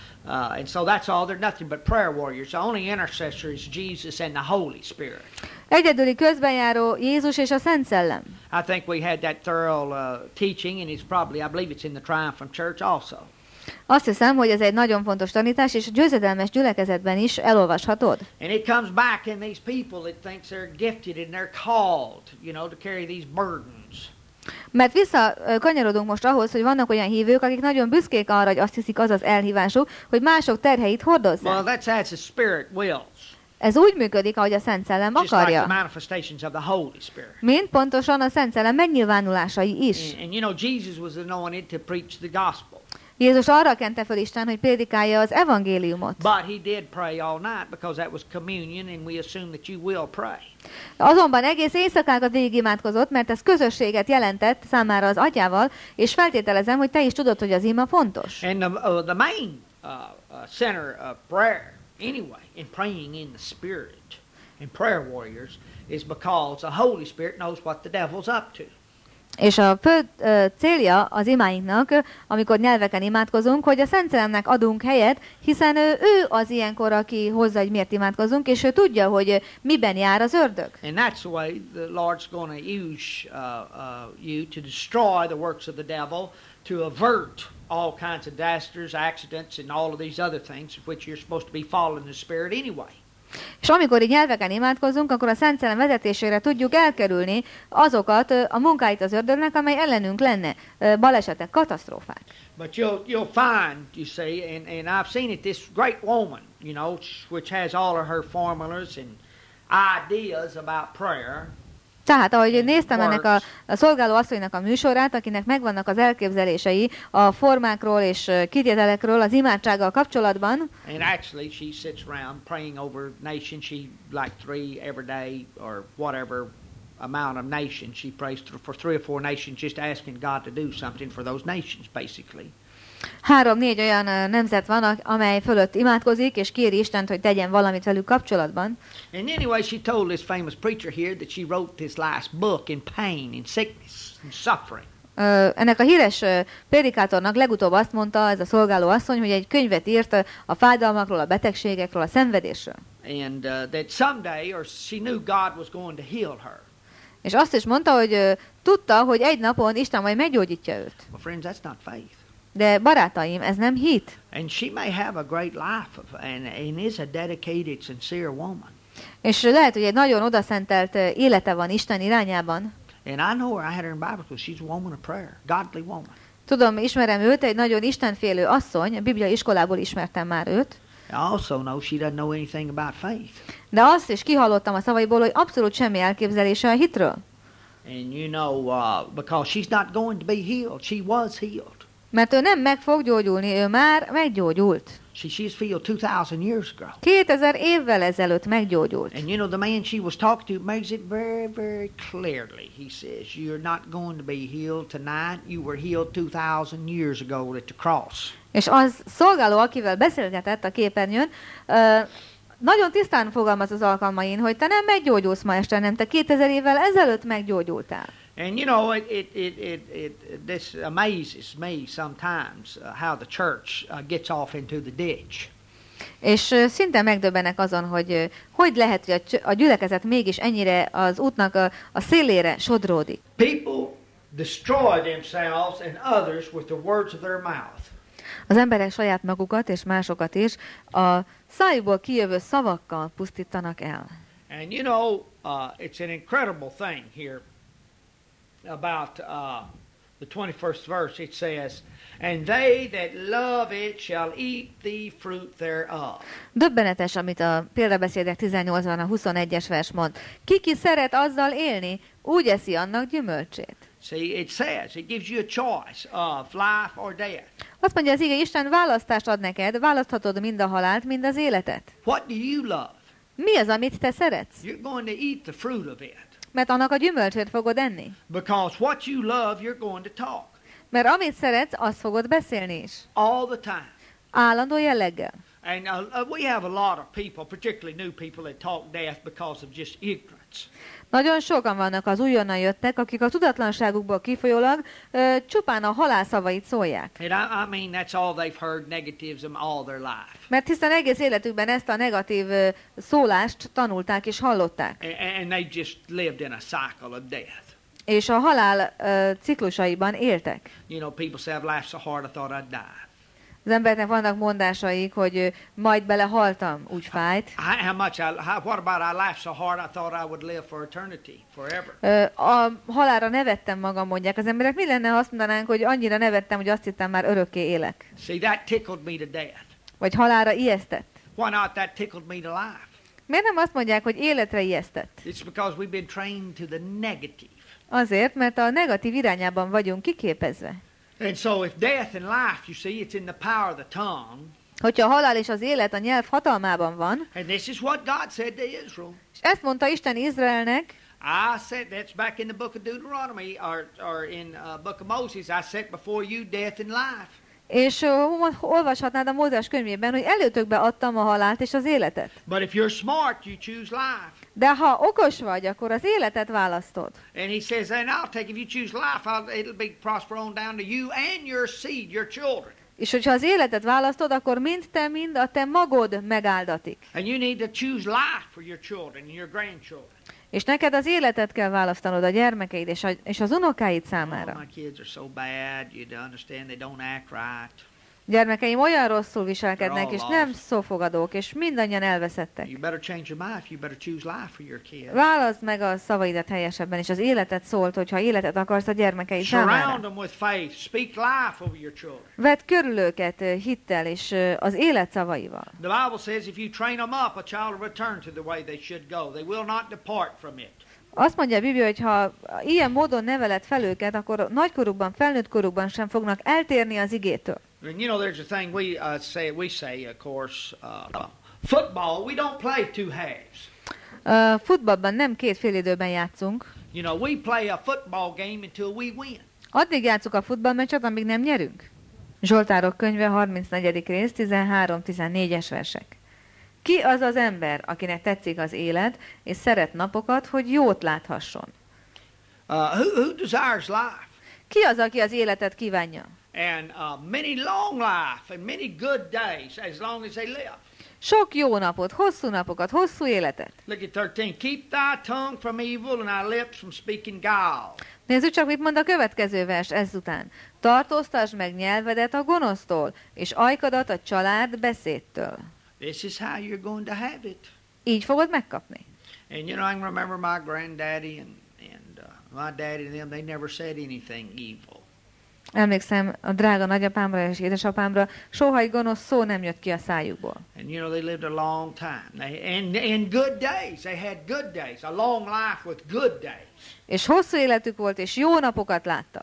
Speaker 1: uh, and so that's all. They're nothing but prayer warriors. The only intercessor is Jesus and the Holy Spirit.
Speaker 2: Egyedüli közbenjáró Jézus és a Szent Szellem.
Speaker 1: I think we had that thorough uh, teaching, and it's probably, I believe it's in the Triumphant Church also.
Speaker 2: Azt hiszem, hogy ez egy nagyon fontos tanítás, és a győzedelmes gyülekezetben is elolvashatod.
Speaker 1: And it comes back in these people that thinks they're gifted and they're called, you know, to carry these burdens.
Speaker 2: Mert visszakanyarodunk most ahhoz, hogy vannak olyan hívők, akik nagyon büszkék arra, hogy azt hiszik, az az elhívásuk, hogy mások terheit hordozzák.
Speaker 1: Well, that's as the Spirit wills.
Speaker 2: Ez úgy működik, ahogy a Szent Szellem
Speaker 1: Just like
Speaker 2: akarja.
Speaker 1: the manifestations of the Holy Spirit.
Speaker 2: Mint pontosan a Szent Szellem megnyilvánulásai is.
Speaker 1: And, and you know, Jesus was anointed to preach the gospel.
Speaker 2: Jézus arra kente föl Isten, hogy prédikálja az evangéliumot.
Speaker 1: But he did pray all night because that was communion, and we assume that you will pray.
Speaker 2: Azonban egész éjszakákat végig imádkozott, mert ez közösséget jelentett számára az atyával, és feltételezem, hogy te is tudod, hogy az ima fontos.
Speaker 1: And the, uh, the main uh, uh, center of prayer, anyway, in praying in the Spirit, in prayer warriors, is because the Holy Spirit knows what the devil's up to.
Speaker 2: És a fő ö, célja az imáinknak, amikor nyelveken imádkozunk, hogy a Szent Szellemnek adunk helyet, hiszen ő, ő az ilyenkor, aki hozza, hogy miért imádkozunk, és ő tudja, hogy miben jár az ördög.
Speaker 1: And that's the way the Lord's going to use uh, uh, you to destroy the works of the devil, to avert all kinds of disasters, accidents, and all of these other things, of which you're supposed to be following the Spirit anyway.
Speaker 2: És amikor így nyelveken imádkozunk, akkor a Szent Szellem vezetésére tudjuk elkerülni azokat a munkáit az ördögnek, amely ellenünk lenne, balesetek, katasztrófák.
Speaker 1: But you'll you'll find, you see, and, and I've seen it, this great woman, you know, which has all of her formulas and ideas about prayer.
Speaker 2: Tehát, ahogy néztem ennek a, a szolgáló asszonynak a műsorát, akinek megvannak az elképzelései a formákról és kitételekről az imádsággal kapcsolatban.
Speaker 1: And actually she sits around praying over nations. She like three every day or whatever amount of nations. She prays for three or four nations, just asking God to do something for those nations, basically.
Speaker 2: Három-négy olyan nemzet van, amely fölött imádkozik, és kéri Istent, hogy tegyen valamit velük kapcsolatban.
Speaker 1: And anyway, she told this famous preacher here that she wrote this last book in pain, in sickness, and suffering.
Speaker 2: Ennek a híres prédikátornak legutóbb azt mondta ez a szolgáló asszony, hogy egy könyvet írt a fájdalmakról, a betegségekről, a szenvedésről.
Speaker 1: And uh, that someday, or she knew God was going to heal her.
Speaker 2: És azt is mondta, hogy tudta, hogy egy napon Isten majd meggyógyítja őt.
Speaker 1: Well, friends, that's not faith.
Speaker 2: De barátaim, ez nem hit.
Speaker 1: And she may have a great life of, and, and is a dedicated, sincere woman.
Speaker 2: És lehet, hogy egy nagyon odaszentelt élete van Isten irányában.
Speaker 1: And I know her. I had her in Bible school. She's a woman of prayer, godly woman.
Speaker 2: Tudom, ismerem őt, egy nagyon istenfélő asszony, a bibliai iskolából ismertem már őt.
Speaker 1: I also know she doesn't know anything about faith.
Speaker 2: De azt is kihallottam a szavaiból, hogy abszolút semmi elképzelése a hitről.
Speaker 1: And you know, uh, because she's not going to be healed. She was healed.
Speaker 2: Mert ő nem meg fog gyógyulni, ő már meggyógyult.
Speaker 1: She, she's healed two thousand years ago.
Speaker 2: kétezer évvel ezelőtt meggyógyult.
Speaker 1: And you know, the man she was talking to makes it very, very clearly. He says, you're not going to be healed tonight. You were healed two thousand years ago at the cross.
Speaker 2: És az szolgáló, akivel beszélgetett a képernyőn, uh, nagyon tisztán fogalmaz az alkalmain, hogy te nem meggyógyulsz ma este, nem te kétezer évvel ezelőtt meggyógyultál.
Speaker 1: And you know, it, it, it, it, it, this amazes me sometimes uh, how the church uh, gets off into the ditch.
Speaker 2: És uh, szinte megdöbbenek azon, hogy uh, hogy lehet, hogy a, gy- a gyülekezet mégis ennyire az útnak a, a szélére sodródik.
Speaker 1: People destroy themselves and others with the words of their mouth.
Speaker 2: Az emberek saját magukat és másokat is a szájukból kijövő szavakkal pusztítanak el.
Speaker 1: And you know, uh, it's an incredible thing here about uh, the twenty-first verse. It says, and they that love it shall eat the fruit thereof.
Speaker 2: Döbbenetes, amit a példabeszédek tizennyolcban a huszonegyes vers mond. Ki ki szeret azzal élni, úgy eszi annak gyümölcsét.
Speaker 1: See, it says, it gives you a choice of life or death.
Speaker 2: Azt mondja az ige, Isten választást ad neked, választhatod mind a halált, mind az életet.
Speaker 1: What do you love?
Speaker 2: Mi az, amit te szeretsz?
Speaker 1: You're going to eat the fruit of it.
Speaker 2: Mert annak a gyümölcsét fogod enni.
Speaker 1: Because what you love, you're going to talk.
Speaker 2: Mert amit szeretsz, azt fogod beszélni is.
Speaker 1: All the time.
Speaker 2: Állandó jelleggel.
Speaker 1: And uh, we have a lot of people, particularly new people, that talk death because of just ignorance.
Speaker 2: Nagyon sokan vannak az újonnan jöttek, akik a tudatlanságukból kifolyólag ö, csupán a halál szavait szólják.
Speaker 1: And I, I mean, that's all they've heard, negativism all their life.
Speaker 2: Mert hiszen egész életükben ezt a negatív ö, szólást tanulták és hallották.
Speaker 1: And, and they just lived in a cycle of death.
Speaker 2: És a halál ö, ciklusaiban éltek.
Speaker 1: You know, people say, I've laughed so hard I thought I'd die.
Speaker 2: Az embernek vannak mondásaik, hogy ö, majd belehaltam, úgy fájt.
Speaker 1: How, how much I, how, what about I laughed so hard I thought I would live for eternity, forever.
Speaker 2: Ö, a halálra nevettem magam, mondják az emberek. Mi lenne, ha azt mondanánk, hogy annyira nevettem, hogy azt hittem, már örökké élek?
Speaker 1: See, that tickled me to death.
Speaker 2: Vagy halálra ijesztett?
Speaker 1: Why not that tickled me to life?
Speaker 2: Miért nem azt mondják, hogy életre ijesztett?
Speaker 1: It's because we've been trained to the negative.
Speaker 2: Azért, mert a negatív irányában vagyunk kiképezve.
Speaker 1: And so if death and life, you see, it's in the power of the tongue.
Speaker 2: Hogyha a halál és az élet a nyelv hatalmában van,
Speaker 1: And this is what God said to Israel.
Speaker 2: és ezt mondta Isten Izraelnek,
Speaker 1: I said, that's back in the book of Deuteronomy, or, or in uh, book of Moses, I set before you death and life.
Speaker 2: és uh, olvashatnád a Mózes könyvében, hogy előtökbe adtam a halált és az életet.
Speaker 1: But if you're smart, you choose life.
Speaker 2: De ha okos vagy, akkor az életet választod.
Speaker 1: And he says, and I'll take, if you choose life, I'll, it'll be prosper on down to you and your seed, your children.
Speaker 2: És hogyha az életet választod, akkor mind te, mind a te magod megáldatik.
Speaker 1: And you need to choose life for your children and your grandchildren.
Speaker 2: És neked az életet kell választanod a gyermekeid és, a, és az unokáid
Speaker 1: Oh,
Speaker 2: számára.
Speaker 1: my kids are so bad, you don't understand, they don't act right.
Speaker 2: Gyermekeim olyan rosszul viselkednek, és nem szófogadók, és mindannyian elveszettek.
Speaker 1: You better change your mind, you better choose life for your kids.
Speaker 2: Válaszd meg a szavaidat helyesebben, és az életet szólt, hogyha életet akarsz a gyermekeid
Speaker 1: Surround
Speaker 2: számára.
Speaker 1: them with faith. Speak life over your children.
Speaker 2: Vedd körül őket ö, hittel és ö, az élet szavaival.
Speaker 1: The Bible says if you train them up, a child will return to the way they should go. They will not depart from it.
Speaker 2: Azt mondja a Biblia, hogy ha ilyen módon neveled fel őket, akkor nagykorukban, felnőtt korukban sem fognak eltérni az igétől.
Speaker 1: And you know, there's a thing we uh, say. We say, of course, uh, football. We don't play two halves.
Speaker 2: Uh, futballban nem két félidőben játszunk.
Speaker 1: You know, we play a football game until we win.
Speaker 2: Addig játszuk a futballmeccset, amíg nem nyerünk. Zsoltárok könyve, harmincnegyedik rész, tizenhárom-tizennégyes versek. Ki az az ember, akinek tetszik az élet, és szeret napokat, hogy jót láthasson?
Speaker 1: Uh, who, who desires life?
Speaker 2: Ki az, aki az életet kívánja?
Speaker 1: And uh, many long life and many good days as long as they live.
Speaker 2: Sok jó napot, hosszú napokat, hosszú életet.
Speaker 1: Look at thirteen. Keep thy tongue from evil and thy lips from speaking guile.
Speaker 2: Nézzük csak, mit mond a következő vers ezután. Tartóztasd meg nyelvedet a gonosztól, és ajkadat a család beszédtől.
Speaker 1: This is how you're going to have it.
Speaker 2: így fogod megkapni.
Speaker 1: And you know, I can remember my granddaddy and, and uh, my daddy and them, they never said anything evil.
Speaker 2: Emlékszem a drága nagyapámra és édesapámra, soha egy gonosz szó nem jött ki a szájukból.
Speaker 1: And you know, they lived a long time. They, and in good days, they had good days, a long life with good days.
Speaker 2: És hosszú életük volt, és jó napokat láttak.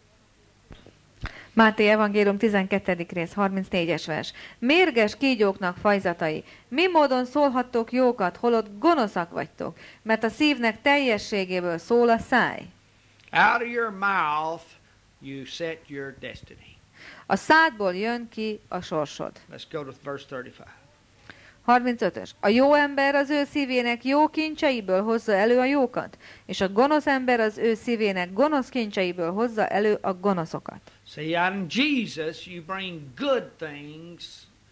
Speaker 2: Máté evangélium tizenkettedik rész, harmincnégyes vers. Mérges kígyóknak fajzatai, mi módon szólhattok jókat, holott gonoszak vagytok, mert a szívnek teljességéből szól a száj.
Speaker 1: Out of your mouth you set your destiny.
Speaker 2: A szádból jön ki a sorsod.
Speaker 1: Let's go to verse thirty-five.
Speaker 2: harmincötös. A jó ember az ő szívének jó kincseiből hozza elő a jókat, és a gonosz ember az ő szívének gonosz kincseiből hozza elő a gonoszokat.
Speaker 1: See, out in Jesus you bring good things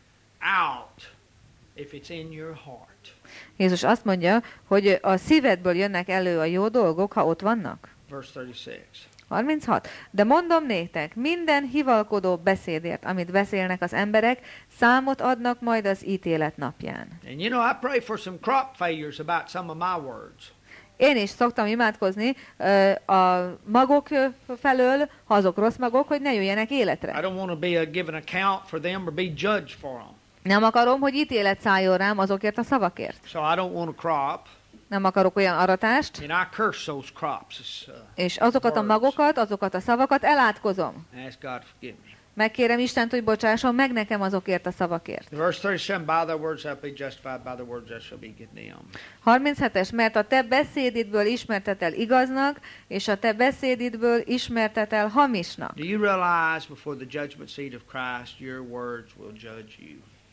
Speaker 1: out if it's in your heart.
Speaker 2: Jézus azt mondja, hogy a szívedből jönnek elő a jó dolgok, ha ott vannak.
Speaker 1: Verse thirty-six.
Speaker 2: harminchat. De mondom néktek, minden hivalkodó beszédért, amit beszélnek az emberek, számot adnak majd az ítélet napján.
Speaker 1: And you know, I pray for some crop failures about some of my words.
Speaker 2: Én is szoktam imádkozni ö, a magok felől, ha azok rossz magok, hogy ne jöjjenek
Speaker 1: I
Speaker 2: életre.
Speaker 1: don't want to be a, give an account for them or be judged for them.
Speaker 2: Nem akarom, hogy ítélet szálljon rám azokért a szavakért.
Speaker 1: So I don't want a crop.
Speaker 2: Nem akarok olyan aratást,
Speaker 1: And I curse those crops. It's, uh,
Speaker 2: és azokat a
Speaker 1: words.
Speaker 2: magokat, azokat a szavakat elátkozom.
Speaker 1: Ask God to forgive me.
Speaker 2: Megkérem Istent, hogy bocsásson meg nekem azokért a szavakért.
Speaker 1: Verse thirty-seven, by thy words thou be justified, by the words thou shalt be condemned.
Speaker 2: harminchetes. Mert a te beszédidből ismertetel igaznak, és a te beszédidből ismertetel hamisnak.
Speaker 1: Do you realize before the judgment seat of Christ, your words will judge you?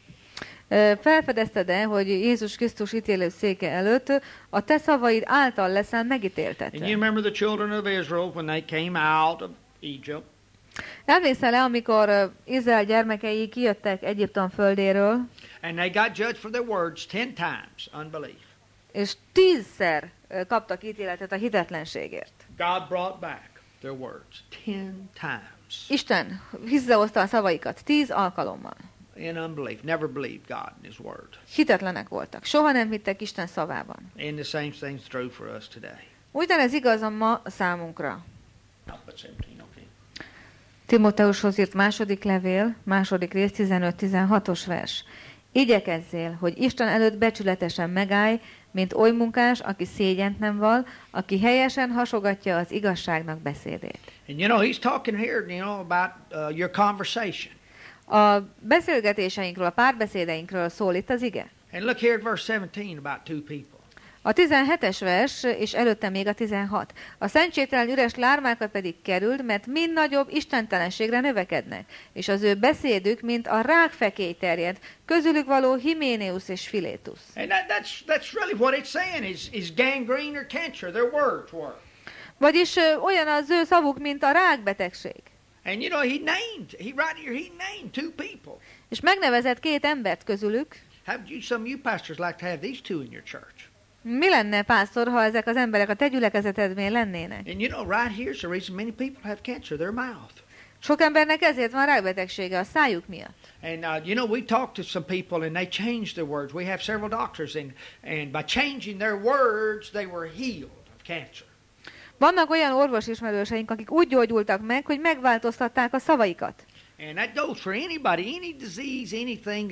Speaker 2: Ö, Felfedezted-e, hogy Jézus Krisztus ítélő széke előtt a te szavaid által leszel
Speaker 1: And you
Speaker 2: megítéltetve?
Speaker 1: remember the children of Israel when they came out of Egypt.
Speaker 2: Emlékszel-e, amikor ö, Izrael gyermekei kijöttek Egyiptom földéről,
Speaker 1: And they got judged for their words ten times, unbelief.
Speaker 2: és tízszer ö, kaptak ítéletet a hitetlenségért?
Speaker 1: God brought back their words ten times
Speaker 2: Isten visszahozta a szavaikat tíz alkalommal.
Speaker 1: in unbelief. Never believed God and His word.
Speaker 2: Hitetlenek voltak. Soha nem hittek Isten szavában.
Speaker 1: And the same thing's true for us today.
Speaker 2: Ugyanez igaz a ma számunkra.
Speaker 1: Not but seventeen, okay.
Speaker 2: Timóteushoz írt második levél, második rész, tizenöt-tizenhatos vers. Igyekezzél, hogy Isten előtt becsületesen megállj, mint oly munkás, aki szégyent nem val, aki helyesen hasogatja az igazságnak beszédét.
Speaker 1: And you know, he's talking here, you know, about uh, your conversation.
Speaker 2: A beszélgetéseinkről, a párbeszédeinkről szól itt az ige.
Speaker 1: And look here at verse seventeen about two people.
Speaker 2: A tizenhetes vers, és előtte még a tizenhat. A szentségtelen üres lármákat pedig kerüld, mert mind nagyobb istentelenségre növekednek, és az ő beszédük, mint a rákfekély terjed, közülük való Himéneus és Filétus.
Speaker 1: And that, that's that's really what it's saying is, is gangrene or cancer. Their words were.
Speaker 2: Vagyis ö, olyan az ő szavuk, mint a rákbetegség.
Speaker 1: And you know, he named, he right here, he named two people.
Speaker 2: És megnevezett két embert közülük.
Speaker 1: How would you, some of you pastors like to have these two in your church?
Speaker 2: Mi lenne, pásztor, ha ezek az emberek a te gyülekezetednél lennének?
Speaker 1: And you know, right here's the reason many people have cancer, their mouth.
Speaker 2: Sok embernek ezért van rákbetegsége a szájuk miatt.
Speaker 1: And uh, you know, we talked to some people and they changed their words. We have several doctors and, and by changing their words, they were healed of cancer.
Speaker 2: Vannak olyan orvosismerőseink, akik úgy gyógyultak meg, hogy megváltoztatták a szavaikat.
Speaker 1: And that goes for anybody, any disease, anything,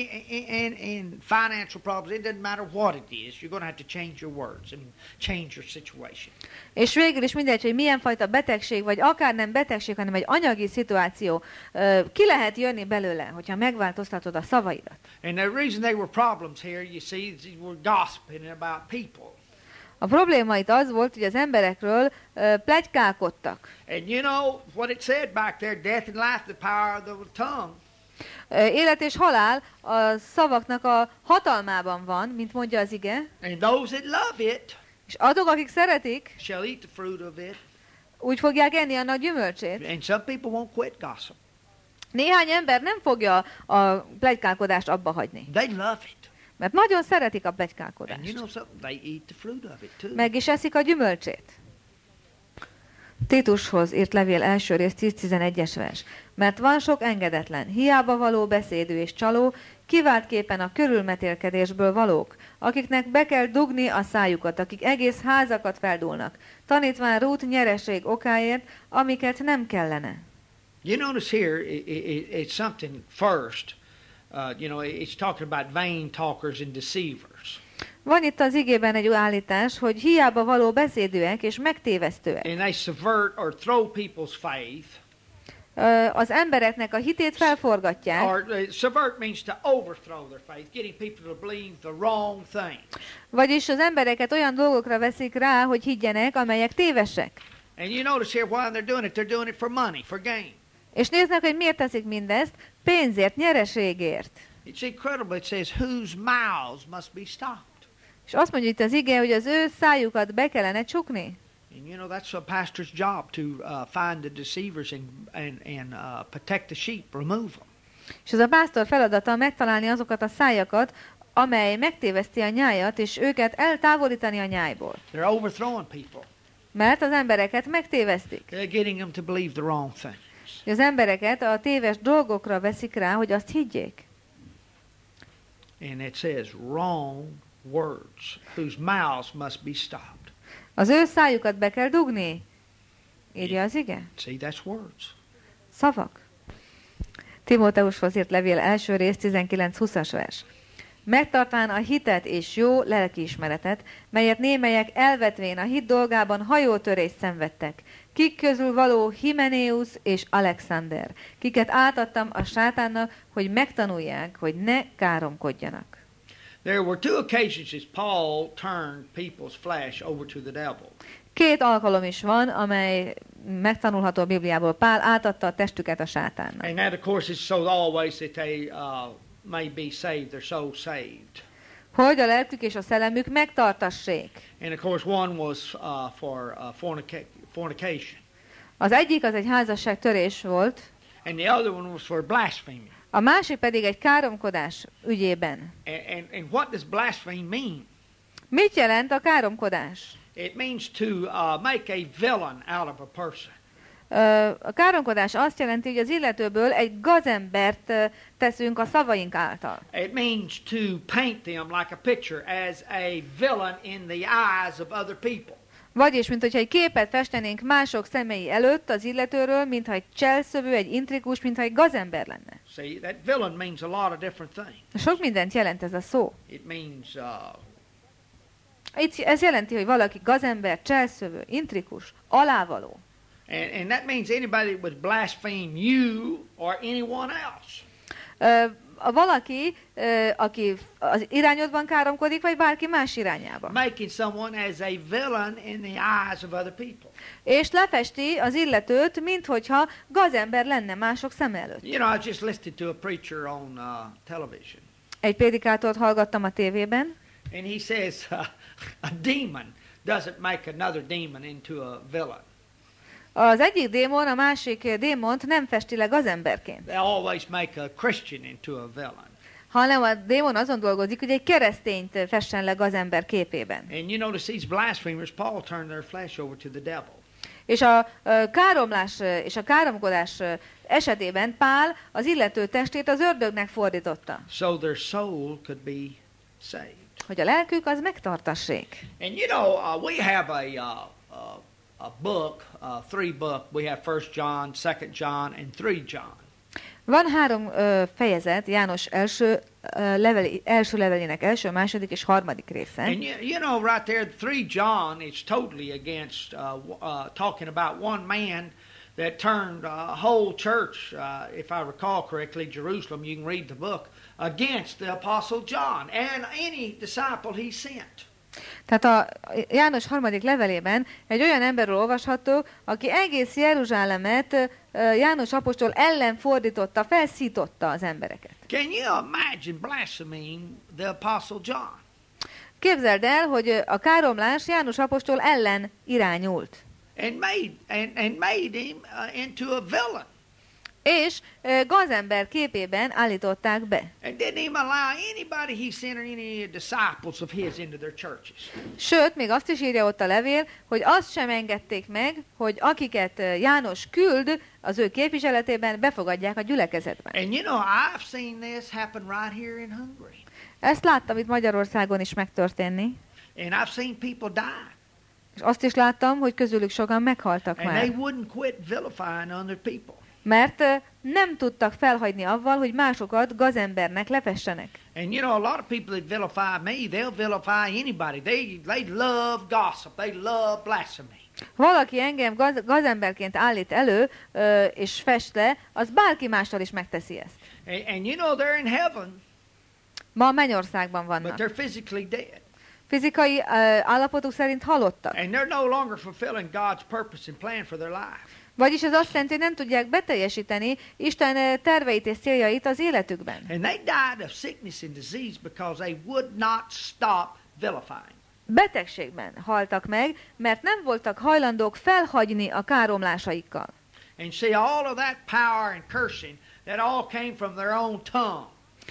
Speaker 1: and, and financial problems. It doesn't matter what it is. You're going to have to change your words and change your situation.
Speaker 2: És végül is mindegy, hogy milyen fajta betegség, vagy akár nem betegség, hanem egy anyagi szituáció, ö, ki lehet jönni belőle, hogyha megváltoztatod a szavaidat.
Speaker 1: And the reason they were problems here, you see, is they were gossiping about people.
Speaker 2: A probléma itt az volt, hogy az emberekről ö, pletykálkodtak.
Speaker 1: And you know what it said back there, death and life, the power of the tongue.
Speaker 2: Ö, élet és halál a szavaknak a hatalmában van, mint mondja az ige,
Speaker 1: And those that love it
Speaker 2: és azok, akik szeretik,
Speaker 1: shall eat the fruit of it.
Speaker 2: úgy fogják enni annak gyümölcsét.
Speaker 1: And some people won't quit gossip.
Speaker 2: Néhány ember nem fogja a pletykálkodást abba hagyni,
Speaker 1: They love it.
Speaker 2: mert nagyon szeretik a
Speaker 1: And you
Speaker 2: pletykálkodást.
Speaker 1: know something? They eat the fruit of it too.
Speaker 2: Meg is eszik a gyümölcsét. Titushoz írt levél első rész tíz-tizenegyes vers. Mert van sok engedetlen, hiába való beszédű és csaló, kiváltképpen a körülmetélkedésből valók, akiknek be kell dugni a szájukat, akik egész házakat feldúlnak, tanítván rút nyereség okáért, amiket nem kellene.
Speaker 1: You notice here, it, it, it's something first. Uh, you know, it's talking about vain talkers and deceivers.
Speaker 2: Van itt az igében egy állítás, hogy hiába való beszédűek és megtévesztőek.
Speaker 1: And they subvert or throw people's faith.
Speaker 2: Ö, az embereknek a hitét felforgatják.
Speaker 1: Or uh, subvert means to overthrow their faith, getting people to believe the wrong thing.
Speaker 2: Vagyis az embereket olyan dolgokra veszik rá, hogy higgyenek, amelyek tévesek.
Speaker 1: And you notice here why they're doing it. They're doing it for money, for gain.
Speaker 2: És néznek, hogy miért teszik mindezt? Pénzért, nyereségért.
Speaker 1: It's incredible. It says, whose mouths must be stopped.
Speaker 2: És azt mondja itt az ige, hogy az ő szájukat be kellene csukni.
Speaker 1: And you know, that's a pastor's job to uh, find the deceivers and, and, and uh, protect the sheep, remove them.
Speaker 2: És az a pásztor feladata megtalálni azokat a szájakat, amely megtéveszti a nyájat, és őket eltávolítani a nyájból.
Speaker 1: They're overthrowing people.
Speaker 2: Mert az embereket megtévesztik.
Speaker 1: They're getting them to believe the wrong thing.
Speaker 2: Az embereket a téves dolgokra veszik rá, hogy azt higgyék.
Speaker 1: And it says wrong words, whose mouths must be stopped.
Speaker 2: Az ő szájukat be kell dugni. Írja az ige?
Speaker 1: See, that's words.
Speaker 2: Szavak. Timóteushoz írt levél első rész tizenkilenc-húszas vers. Megtartván a hitet és jó lelkiismeretet, melyet némelyek elvetvén a hit dolgában hajótörést szenvedtek, kik közül való Himeneus és Alexander, kiket átadtam a sátánnak, hogy megtanulják, hogy ne káromkodjanak.
Speaker 1: There were two occasions as Paul turned people's flesh over to the devil.
Speaker 2: Két alkalom is van, amely megtanulható a Bibliából. Pál átadta a testüket a sátánnak.
Speaker 1: And that, of course, is so always that they uh, may be saved, their soul saved.
Speaker 2: Hogy a lelkük és a szellemük megtartassék.
Speaker 1: And, of course, one was uh, for uh, fornica- fornication.
Speaker 2: Az egyik az egy házasságtörés volt,
Speaker 1: And the other one was for blasphemy.
Speaker 2: a másik pedig egy káromkodás ügyében.
Speaker 1: And, and, and what does blasphemy mean?
Speaker 2: Mit jelent a káromkodás?
Speaker 1: It means to uh, make a villain out of a person.
Speaker 2: Ö, A káromkodás azt jelenti, hogy az illetőből egy gazembert ö, teszünk a szavaink által.
Speaker 1: It means to paint them like a picture as a villain in the eyes of other people.
Speaker 2: Vagyis, mint hogyha egy képet festenénk mások szemei előtt az illetőről, mintha egy cselszövő, egy intrikus, mintha egy gazember lenne.
Speaker 1: See, that villain means a lot of different things.
Speaker 2: Sok mindent jelent ez a szó.
Speaker 1: It means uh,
Speaker 2: Itt ez jelenti, hogy valaki gazember, cselszövő, intrikus, alávaló.
Speaker 1: and, and that means anybody that would blaspheme you or anyone else.
Speaker 2: Ö, a valaki, ö, aki az irányodban káromkodik, vagy bárki más irányába.
Speaker 1: Making someone as a villain in the eyes of other people.
Speaker 2: És lefesti az illetőt, minthogyha gazember lenne mások szem előtt.
Speaker 1: You know, I just listened to a preacher on uh, television,
Speaker 2: Egy prédikátort hallgattam a tévében,
Speaker 1: and he says uh, a demon doesn't make another demon into a villain.
Speaker 2: az egyik démon a másik démont nem festi le gazemberként,
Speaker 1: They always make a Christian into a villain.
Speaker 2: hanem a démon azon dolgozik, hogy egy keresztényt fessen le gazember képében.
Speaker 1: And you notice these blasphemers, Paul turned their flesh over to the devil.
Speaker 2: És a ö, káromlás ö, és a káromkodás ö, esetében Pál az illető testét az ördögnek fordította,
Speaker 1: So their soul could be saved.
Speaker 2: hogy a lelkük az megtartassék.
Speaker 1: And you know, uh, we have a, uh, uh, a book, uh, three book. We have First John, Second John, and three John.
Speaker 2: Van három ö, fejezet János első, ö, leveli, első levelének első, második és harmadik része.
Speaker 1: And you, you know, right there, three John is totally against uh, w- uh, talking about one man that turned a whole church, uh, if I recall correctly, Jerusalem, you can read the book, against the Apostle John and any disciple he sent.
Speaker 2: Tehát a János harmadik levelében egy olyan emberről olvasható, aki egész Jeruzsálemet ö, János apostol ellen fordította, felszította az embereket.
Speaker 1: Can you imagine blaspheming the Apostle John?
Speaker 2: Képzeld el, hogy a káromlás János apostol ellen irányult.
Speaker 1: And made, and, and made him uh, into a villain.
Speaker 2: És ö, gazember képében állították be.
Speaker 1: And didn't even allow anybody he sent or any disciples of his into their churches.
Speaker 2: Sőt, még azt is írja ott a levél, hogy azt sem engedték meg, hogy akiket ö, János küld az ő képviseletében, befogadják a gyülekezetben.
Speaker 1: And you know, I've seen this happen right here in Hungary.
Speaker 2: Ezt láttam itt Magyarországon is megtörténni.
Speaker 1: And I've seen people die.
Speaker 2: És azt is láttam, hogy közülük sokan meghaltak
Speaker 1: And they
Speaker 2: már.
Speaker 1: wouldn't quit vilifying other people.
Speaker 2: Mert ö, nem tudtak felhagyni avval, hogy másokat gazembernek lefessenek.
Speaker 1: And you know, a lot of people that vilify me, they'll vilify anybody. They they love gossip. They love blasphemy.
Speaker 2: Valaki engem gaz, gazemberként állít elő, ö, és fest le, az bárki mással is megteszi ezt.
Speaker 1: And, and you know, they're in heaven,
Speaker 2: Ma a mennyországban
Speaker 1: but
Speaker 2: vannak.
Speaker 1: they're physically dead.
Speaker 2: Fizikai ö, állapotuk szerint halottak.
Speaker 1: And they're no longer fulfilling God's purpose and plan for their life.
Speaker 2: Vagyis ez azt jelenti, hogy nem tudják beteljesíteni Isten ö, terveit és céljait az életükben.
Speaker 1: And they died of sickness and disease because they would not stop vilifying.
Speaker 2: Betegségben haltak meg, mert nem voltak hajlandók felhagyni a káromlásaikkal.
Speaker 1: And see, all of that power and cursing, that all came from their own tongue.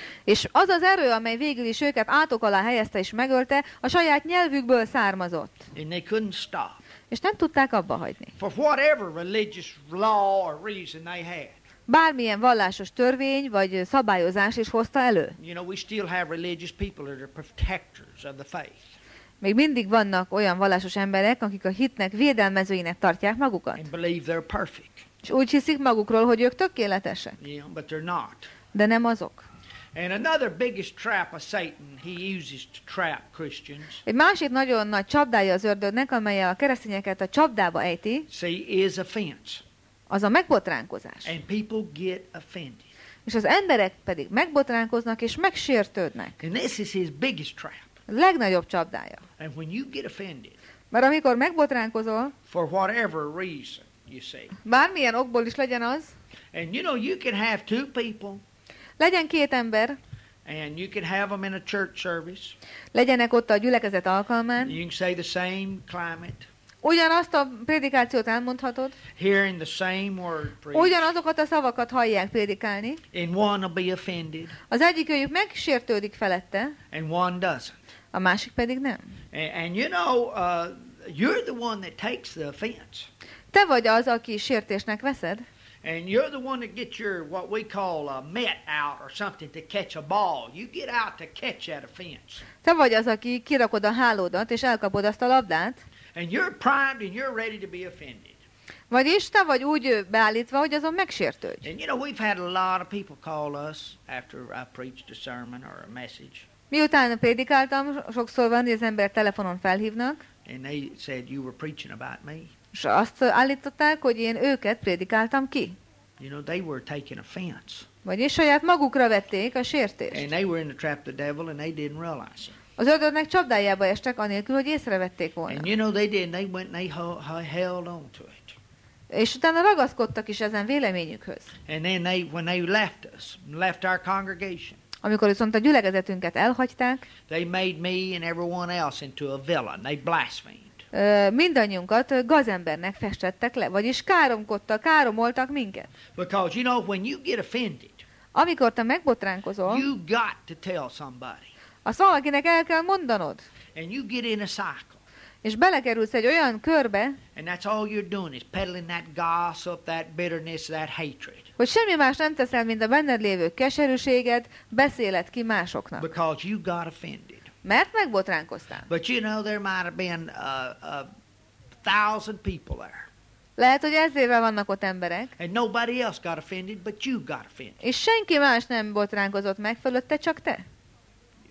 Speaker 2: És az az erő, amely végül is őket átok alá helyezte és megölte, a saját nyelvükből származott.
Speaker 1: And they couldn't stop.
Speaker 2: És nem tudták abba hagyni.
Speaker 1: For whatever religious law or reason they had.
Speaker 2: Bármilyen vallásos törvény vagy szabályozás is hozta elő.
Speaker 1: You know, we still have religious people that are protectors of the faith.
Speaker 2: Még mindig vannak olyan vallásos emberek, akik a hitnek védelmezőinek tartják magukat.
Speaker 1: And believe they're perfect.
Speaker 2: És úgy hiszik magukról, hogy ők tökéletesek.
Speaker 1: You know, but they're not.
Speaker 2: De nem azok.
Speaker 1: And another biggest trap of Satan he uses to trap Christians,
Speaker 2: Egy másik nagyon nagy csapdája az ördögnek, amely a keresztényeket a csapdába ejti,
Speaker 1: see, is offense.
Speaker 2: az a megbotránkozás.
Speaker 1: And people get offended.
Speaker 2: És az emberek pedig megbotránkoznak és megsértődnek.
Speaker 1: And this is his biggest trap.
Speaker 2: A legnagyobb csapdája.
Speaker 1: And when you get offended,
Speaker 2: Mert amikor megbotránkozol,
Speaker 1: for whatever reason, you see,
Speaker 2: bármilyen okból is legyen az,
Speaker 1: and you know, you can have two people,
Speaker 2: legyen két ember,
Speaker 1: and you can have them in a church service.
Speaker 2: legyenek ott a gyülekezet alkalmán,
Speaker 1: You can say the same climate,
Speaker 2: ugyanazt a prédikációt elmondhatod,
Speaker 1: hearing the same word preached,
Speaker 2: ugyanazokat a szavakat hallják prédikálni,
Speaker 1: and one will be offended,
Speaker 2: az egyikőjük megsértődik felette,
Speaker 1: and one doesn't.
Speaker 2: a másik pedig nem.
Speaker 1: And, and you know, uh, you're the one that takes the offense.
Speaker 2: Te vagy az, aki sértésnek veszed,
Speaker 1: And you're the one that gets your, what we call a mitt out or something to catch a ball. You get out to catch that offense.
Speaker 2: te vagy az, aki kirakod a hálódat és elkapod azt a labdát,
Speaker 1: And you're primed and you're ready to be offended.
Speaker 2: vagyis te vagy úgy beállítva, hogy azon megsértődj.
Speaker 1: And you know, we've had a lot of people call us after I preached a sermon or a message.
Speaker 2: Miután prédikáltam, sokszor van, hogy az emberek telefonon felhívnak,
Speaker 1: And they said, you were preaching about me.
Speaker 2: és azt állították, hogy én őket prédikáltam ki.
Speaker 1: You know, they were taking offense.
Speaker 2: Vagyis saját magukra vették a sértést.
Speaker 1: And they were in the trap of the devil and they didn't realize it.
Speaker 2: Az ördögnek csapdájába estek, anélkül, hogy észrevették volna.
Speaker 1: And you know, they did. They went and they ho- ho- held on to it.
Speaker 2: És utána ragaszkodtak is ezen véleményükhöz.
Speaker 1: And then they, when they left us, left our congregation,
Speaker 2: Amikor viszont a gyülekezetünket elhagyták,
Speaker 1: they made me and everyone else into a villain. They blasphemed.
Speaker 2: ö, mindannyiunkat ö, gazembernek festettek le, vagyis káromkodtak, káromoltak minket.
Speaker 1: Because, you know, when you get offended,
Speaker 2: Amikor te megbotránkozol,
Speaker 1: you got to tell somebody.
Speaker 2: azt valakinek el kell mondanod,
Speaker 1: And you get in a cycle.
Speaker 2: és belekerülsz egy olyan körbe,
Speaker 1: And that's all you're doing is peddling that gossip, that bitterness, that hatred.
Speaker 2: hogy semmi más nem teszel, mint a benned lévő keserűséget, beszéled ki másoknak.
Speaker 1: Because you got offended.
Speaker 2: Mert megbotránkoztál.
Speaker 1: But you know, there might have been a, a thousand people there.
Speaker 2: Lehet, hogy ezrével vannak ott emberek,
Speaker 1: And nobody else got offended, but you got offended.
Speaker 2: és senki más nem botránkozott meg fölötte, csak te.
Speaker 1: You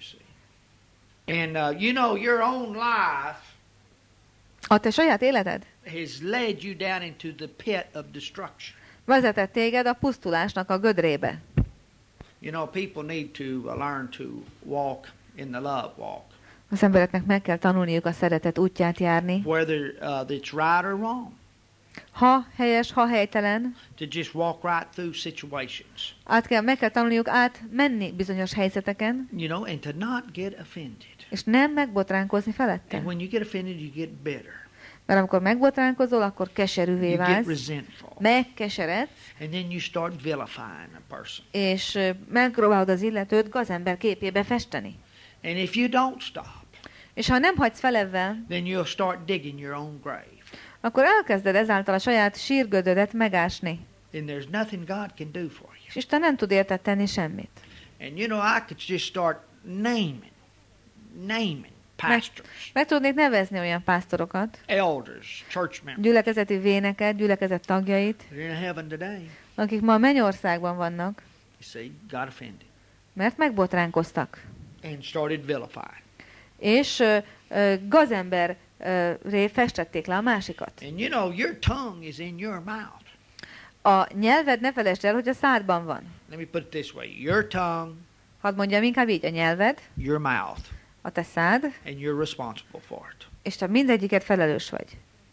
Speaker 1: see. And uh, you know, your own life
Speaker 2: A te saját életed
Speaker 1: has led you down into the pit of destruction.
Speaker 2: vezetett téged a pusztulásnak a gödrébe.
Speaker 1: You know, people need to uh, learn to walk in the love walk.
Speaker 2: Az embereknek meg kell tanulniuk a szeretet útját járni.
Speaker 1: Whether uh, it's right or wrong.
Speaker 2: Ha helyes, ha helytelen,
Speaker 1: To just walk right through situations.
Speaker 2: át kell, meg kell tanulniuk átmenni bizonyos helyzeteken,
Speaker 1: You know, and to not get offended.
Speaker 2: és nem megbotránkozni felette.
Speaker 1: And when you get offended, you get bitter.
Speaker 2: Mert amikor megbotránkozol, akkor keserűvé
Speaker 1: You get
Speaker 2: válsz,
Speaker 1: resentful.
Speaker 2: megkeseredsz,
Speaker 1: And then you start vilifying a person.
Speaker 2: és ö, megpróbálod az illetőt gazember képébe festeni.
Speaker 1: And if you don't stop,
Speaker 2: És ha nem hagysz fel ebben,
Speaker 1: then you'll start digging your own grave.
Speaker 2: akkor elkezded ezáltal a saját sírgödödet megásni.
Speaker 1: And there's nothing God can do for you.
Speaker 2: És Isten nem tud érted tenni semmit.
Speaker 1: And you know, I could just start naming, naming pastors,
Speaker 2: Meg tudnék nevezni olyan pásztorokat,
Speaker 1: elders, church members
Speaker 2: gyülekezeti véneket, gyülekezet tagjait,
Speaker 1: that are in heaven today.
Speaker 2: akik ma a mennyországban vannak,
Speaker 1: You see, got offended
Speaker 2: mert megbotránkoztak.
Speaker 1: and started vilifying.
Speaker 2: És ö, ö, gazemberré festették le a másikat.
Speaker 1: And you know, your tongue is in your mouth.
Speaker 2: A nyelved ne felejtsd el, hogy a szádban van.
Speaker 1: Let me put it this way. Your tongue,
Speaker 2: Hadd mondjam inkább így, a nyelved,
Speaker 1: your mouth,
Speaker 2: a te szád,
Speaker 1: and you're responsible for it.
Speaker 2: és te mindegyiket felelős vagy.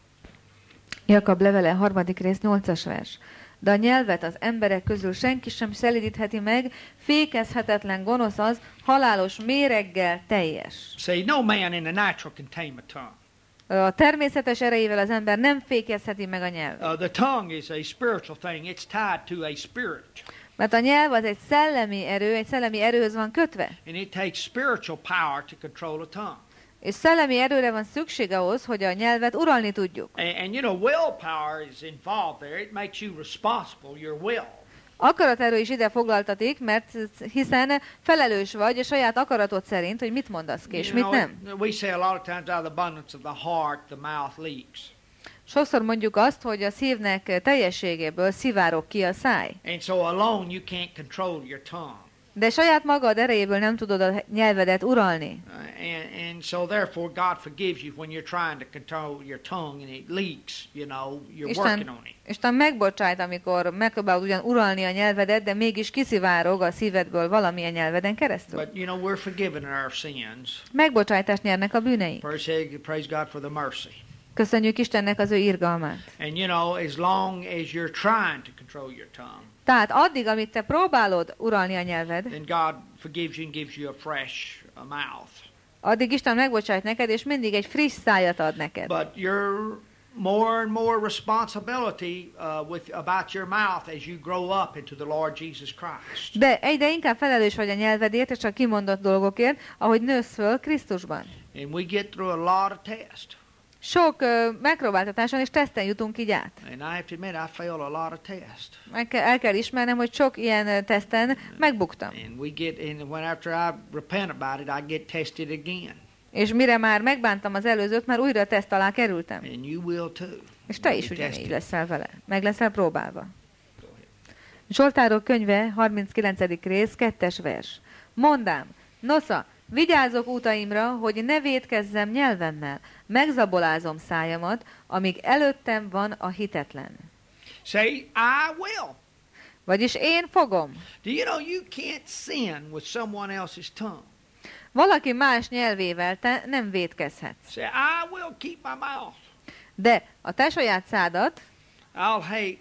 Speaker 2: Jakab levele, harmadik rész, nyolcas vers. De a nyelvet az emberek közül senki sem szelídítheti meg, fékezhetetlen gonosz az, halálos méreggel teljes.
Speaker 1: See, no man in the natural can tame a tongue.
Speaker 2: A természetes erejével az ember nem fékezheti meg a nyelvet.
Speaker 1: Uh, the tongue is a spiritual thing. It's tied to a spirit.
Speaker 2: Mert a nyelv az egy szellemi erő, egy szellemi erőhöz van kötve.
Speaker 1: And it takes spiritual power to control a tongue.
Speaker 2: És szellemi erőre van szükség ahhoz, hogy a nyelvet uralni tudjuk.
Speaker 1: And, and you know, willpower is involved there. It makes you responsible, your will.
Speaker 2: Akaraterő is ide foglaltatik, mert hiszen felelős vagy a saját akaratod szerint, hogy mit mondasz ki, és
Speaker 1: You
Speaker 2: mit
Speaker 1: know,
Speaker 2: nem.
Speaker 1: it- we say a lot of times out of the abundance of the heart, the mouth leaks.
Speaker 2: Sokszor mondjuk azt, hogy a szívnek teljességéből szivárog ki a száj.
Speaker 1: And so alone you can't control your tongue.
Speaker 2: De saját magad erejéből nem tudod a nyelvedet uralni.
Speaker 1: Uh, and, and so therefore God forgives you when you're trying to control your tongue and it leaks, you know, you're working
Speaker 2: Isten,
Speaker 1: on it.
Speaker 2: Isten megbocsájt, amikor megpróbálod ugyan uralni a nyelvedet, de mégis kiszivárog a szívedből valamilyen nyelveden keresztül.
Speaker 1: But you know, we're forgiven our sins.
Speaker 2: Megbocsájtást nyernek a bűneink.
Speaker 1: Praise, praise God for the mercy.
Speaker 2: Köszönjük Istennek az ő irgalmát.
Speaker 1: And you know, as long as you're trying to control your tongue,
Speaker 2: Tehát addig, amit te próbálod uralni a nyelved,
Speaker 1: then God forgives you and gives you a fresh uh, mouth.
Speaker 2: addig Isten megbocsájt neked, és mindig egy friss szájat ad neked.
Speaker 1: But you're more and more responsibility uh, with about your mouth as you grow up into the Lord Jesus Christ.
Speaker 2: De egyre inkább felelős vagy a nyelvedért, és a kimondott dolgokért, ahogy nősz föl Krisztusban.
Speaker 1: And we get through a lot of tests.
Speaker 2: Sok ö, megpróbáltatáson és teszten jutunk így át.
Speaker 1: And I have to admit, I failed a lot of tests.
Speaker 2: Meg kell, el kell ismernem, hogy sok ilyen ö, teszten megbuktam.
Speaker 1: And we get, and when after I repent about it, I get tested again.
Speaker 2: És mire már megbántam az előzőt, már újra teszt alá kerültem.
Speaker 1: And you will too.
Speaker 2: És te is
Speaker 1: Be
Speaker 2: ugyanígy
Speaker 1: tested.
Speaker 2: leszel vele. Meg leszel próbálva.
Speaker 1: Go ahead.
Speaker 2: Zsoltárok könyve, harminckilencedik rész, kettes vers. Mondám, nosza, vigyázok utaimra, hogy ne vétkezzem nyelvemmel, megzabolázom szájamat, amíg előttem van a hitetlen.
Speaker 1: Say, I will.
Speaker 2: Vagyis én fogom.
Speaker 1: Do you know you can't sin with someone else's tongue?
Speaker 2: Valaki más nyelvével te nem vétkezhetsz.
Speaker 1: Say, I will keep my mouth.
Speaker 2: De a te saját szádat,
Speaker 1: I'll hate.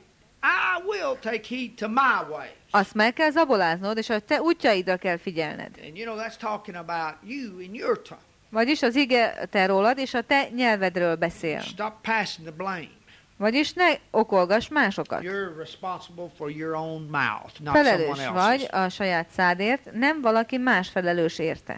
Speaker 1: I will take heed to my way.
Speaker 2: azt meg kell zaboláznod, és a te útjaidra kell figyelned.
Speaker 1: And you know, that's talking about you and your tongue.
Speaker 2: Vagyis az ige te rólad, és a te nyelvedről beszél.
Speaker 1: Stop passing the blame.
Speaker 2: Vagyis ne okolgass másokat.
Speaker 1: You're responsible for your own mouth, not
Speaker 2: Felelős
Speaker 1: someone
Speaker 2: vagy
Speaker 1: else's.
Speaker 2: a saját szádért, nem valaki más felelős érte.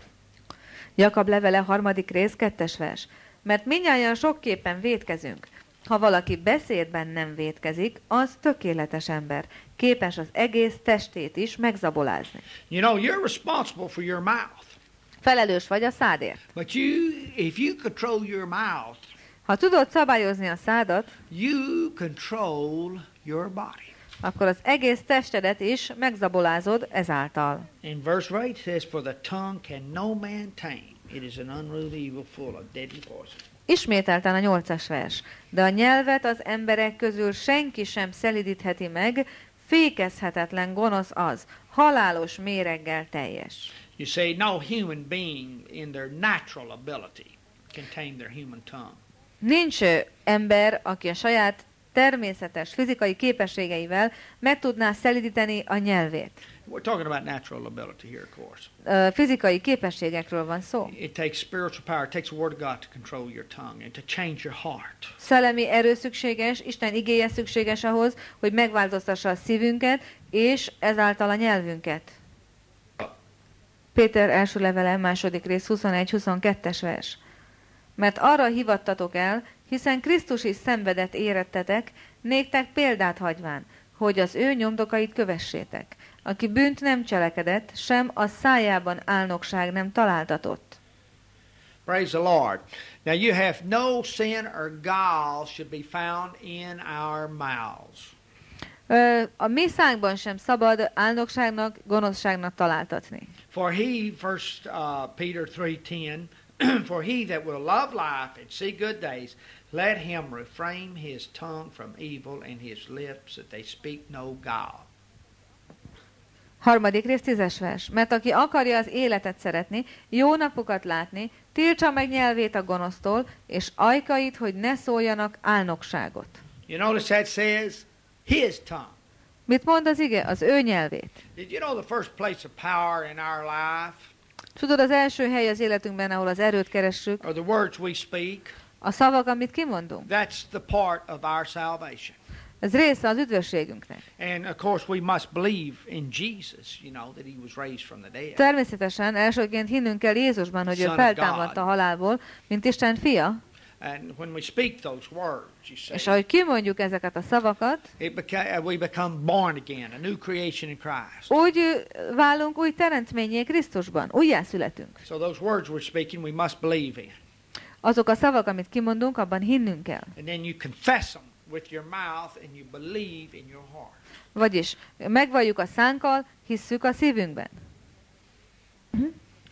Speaker 2: Jakab levele, harmadik rész, kettes vers. Mert mindnyájan sokképpen vétkezünk. Ha valaki beszédben nem vétkezik, az tökéletes ember, képes az egész testét is megzabolázni.
Speaker 1: You know, you're responsible for your mouth.
Speaker 2: Felelős vagy a szádért.
Speaker 1: But you, if you control your mouth,
Speaker 2: Ha tudod szabályozni a szádat,
Speaker 1: you control your body.
Speaker 2: akkor az egész testedet is megzabolázod ezáltal.
Speaker 1: In verse eight it says, for the tongue can no man tame. It is an unruly evil full of deadly poison.
Speaker 2: Ismételten a nyolcas vers. De a nyelvet az emberek közül senki sem szelidítheti meg, fékezhetetlen gonosz az, halálos méreggel teljes.
Speaker 1: You say no human being in their natural ability can tame their human tongue.
Speaker 2: Nincs ö, ember, aki a saját természetes fizikai képességeivel meg tudná szelídíteni a nyelvét.
Speaker 1: We're talking about natural ability here, of course.
Speaker 2: Ö, fizikai képességekről van szó.
Speaker 1: It takes spiritual power. It takes the Word of God to control your tongue and to change your heart.
Speaker 2: Szellemi erő szükséges, Isten igéje szükséges ahhoz, hogy megváltoztassa a szívünket, és ezáltal a nyelvünket. Péter első levele, második rész, huszonegy-huszonkettes vers. Mert arra hivattatok el, hiszen Krisztus is szenvedett érettetek, néktek példát hagyván, hogy az ő nyomdokait kövessétek, aki bűnt nem cselekedett, sem a szájában álnokság nem találtatott.
Speaker 1: Praise the Lord. Now you have no sin or gall should be found in our mouths.
Speaker 2: Ö, a mi szánkban sem szabad álnokságnak, gonoszságnak találtatni.
Speaker 1: For he, First uh, Peter three ten, for he that will love life and see good days, let him refrain his tongue from evil and his lips that they speak no gall.
Speaker 2: Harmadik rész, tízes vers. Mert aki akarja az életet szeretni, jó napokat látni, tiltsa meg nyelvét a gonosztól, és ajkait, hogy ne szóljanak álnokságot.
Speaker 1: You notice that says his tongue.
Speaker 2: Mit mond az ige? Az ő nyelvét.
Speaker 1: Did you know the first place of power in our life
Speaker 2: Tudod, az első hely az életünkben, ahol az erőt keressük,
Speaker 1: are the words we speak?
Speaker 2: a szavak, amit kimondunk.
Speaker 1: That's the part of our salvation.
Speaker 2: Ez része az üdvösségünknek.
Speaker 1: And of course we must believe in Jesus, you know, that he was raised from the dead.
Speaker 2: Természetesen elsőként hinnünk kell Jézusban, hogy ő
Speaker 1: Son of
Speaker 2: feltámadt a
Speaker 1: God.
Speaker 2: halálból, mint Isten fia,
Speaker 1: And when we speak those words, you
Speaker 2: és
Speaker 1: see,
Speaker 2: ahogy kimondjuk ezeket a szavakat,
Speaker 1: it beca- we become born again, a new creation in Christ.
Speaker 2: úgy ö, válunk új teremtményé Krisztusban, újjászületünk.
Speaker 1: So those words we're speaking, we must believe in.
Speaker 2: Azok a szavak, amit kimondunk, abban hinnünk kell.
Speaker 1: And then you confess them with your mouth and you believe in your heart.
Speaker 2: Vagyis megvalljuk a szánkkal, hisszük a szívünkben. Mhm.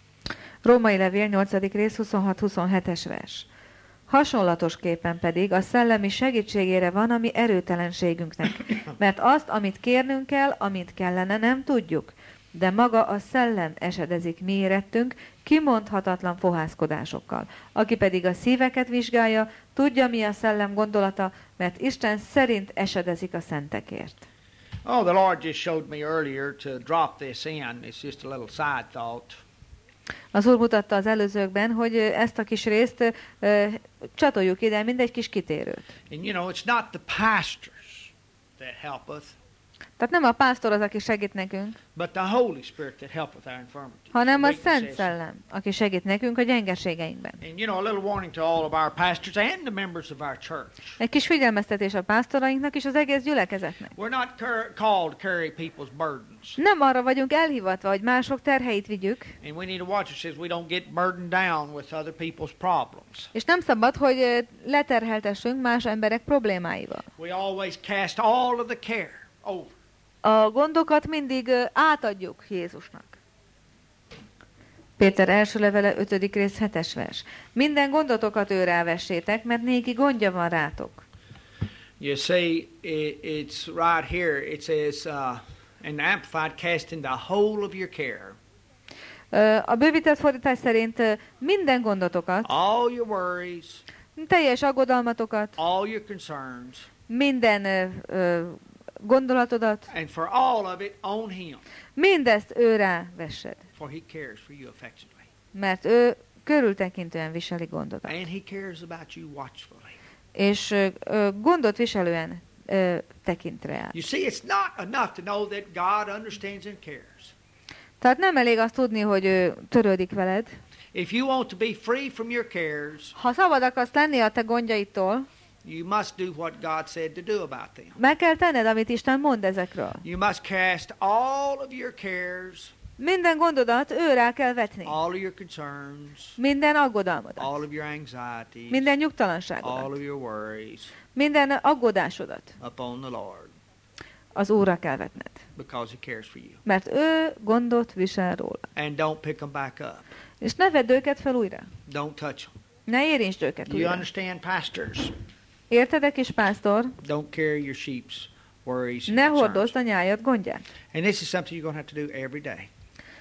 Speaker 2: Római levél, nyolcadik rész, huszonhat-huszonhetes vers. Hasonlatosképpen pedig a szellemi segítségére van a mi erőtelenségünknek, mert azt, amit kérnünk kell, amit kellene, nem tudjuk. De maga a szellem esedezik mi érettünk, kimondhatatlan fohászkodásokkal. Aki pedig a szíveket vizsgálja, tudja, mi a szellem gondolata, mert Isten szerint esedezik a szentekért.
Speaker 1: Oh, the Lord just showed me earlier to drop this in. It's just a little side thought.
Speaker 2: Az Úr mutatta az előzőkben, hogy ö, ezt a kis részt ö, csatoljuk ide, mint egy kis kitérőt.
Speaker 1: And you know, it's not the pastors that helpeth,
Speaker 2: Tehát nem a pásztor az, aki segít nekünk,
Speaker 1: but the Holy Spirit that helpeth our infirmities.
Speaker 2: hanem a
Speaker 1: weaknesses.
Speaker 2: Szent Szellem, aki segít nekünk a gyengeségeinkben.
Speaker 1: And you know, a little warning to all of our pastors and the members of our church.
Speaker 2: Egy kis figyelmeztetés a pásztorainknak és az egész gyülekezetnek.
Speaker 1: We're not cur- called to carry people's burdens.
Speaker 2: Nem arra vagyunk elhivatva, hogy mások terheit vigyük,
Speaker 1: And we need to watch ourselves we don't get burdened down with other people's problems.
Speaker 2: és nem szabad, hogy ö, leterheltessünk más emberek problémáival.
Speaker 1: We always cast all of the care over.
Speaker 2: A gondokat mindig ö, átadjuk Jézusnak. Péter első levele, ötödik rész, hetes vers. Minden gondotokat ő rávessétek, mert néki gondja van rátok.
Speaker 1: You see, it, it's right here. It says, uh, in the Amplified, casting the whole of your care,
Speaker 2: Ö, A bővített fordítás szerint ö, minden gondotokat,
Speaker 1: all your worries,
Speaker 2: teljes aggodalmatokat,
Speaker 1: all your concerns,
Speaker 2: minden ö, ö, gondolatodat,
Speaker 1: and for all of it on Him,
Speaker 2: mindezt ő rávessed,
Speaker 1: for He cares for you affectionately.
Speaker 2: mert ő körültekintően viseli gondodat.
Speaker 1: And He cares about you watchfully.
Speaker 2: És ö, ö, gondot viselően ö, tekint rá.
Speaker 1: You see, it's not enough to know that God understands and cares.
Speaker 2: Tehát nem elég azt tudni, hogy ő törődik veled.
Speaker 1: If you want to be free from your cares,
Speaker 2: Ha szabad akarsz lenni a te gondjaitól,
Speaker 1: you must do what God said to do about them.
Speaker 2: meg kell tenned, amit Isten mond ezekről.
Speaker 1: You must cast all of your cares,
Speaker 2: Minden gondodat ő rá kell vetni.
Speaker 1: all of your concerns,
Speaker 2: Minden aggodalmadat.
Speaker 1: all of your anxieties,
Speaker 2: Minden
Speaker 1: all
Speaker 2: nyugtalanságodat.
Speaker 1: of your worries
Speaker 2: Minden aggódásodat
Speaker 1: upon the Lord,
Speaker 2: az Úrra kell vetned.
Speaker 1: because He cares for you.
Speaker 2: Mert ő gondot visel róla.
Speaker 1: And don't pick them back up.
Speaker 2: És ne vedd őket fel újra.
Speaker 1: Don't touch them.
Speaker 2: Ne érintsd őket
Speaker 1: You
Speaker 2: újra.
Speaker 1: understand, pastors?
Speaker 2: Érted, kis pásztor?
Speaker 1: Don't carry your sheep's worries and
Speaker 2: Ne
Speaker 1: concerns.
Speaker 2: hordozd a nyájad gondját.
Speaker 1: And this is something you're going to have to do every day.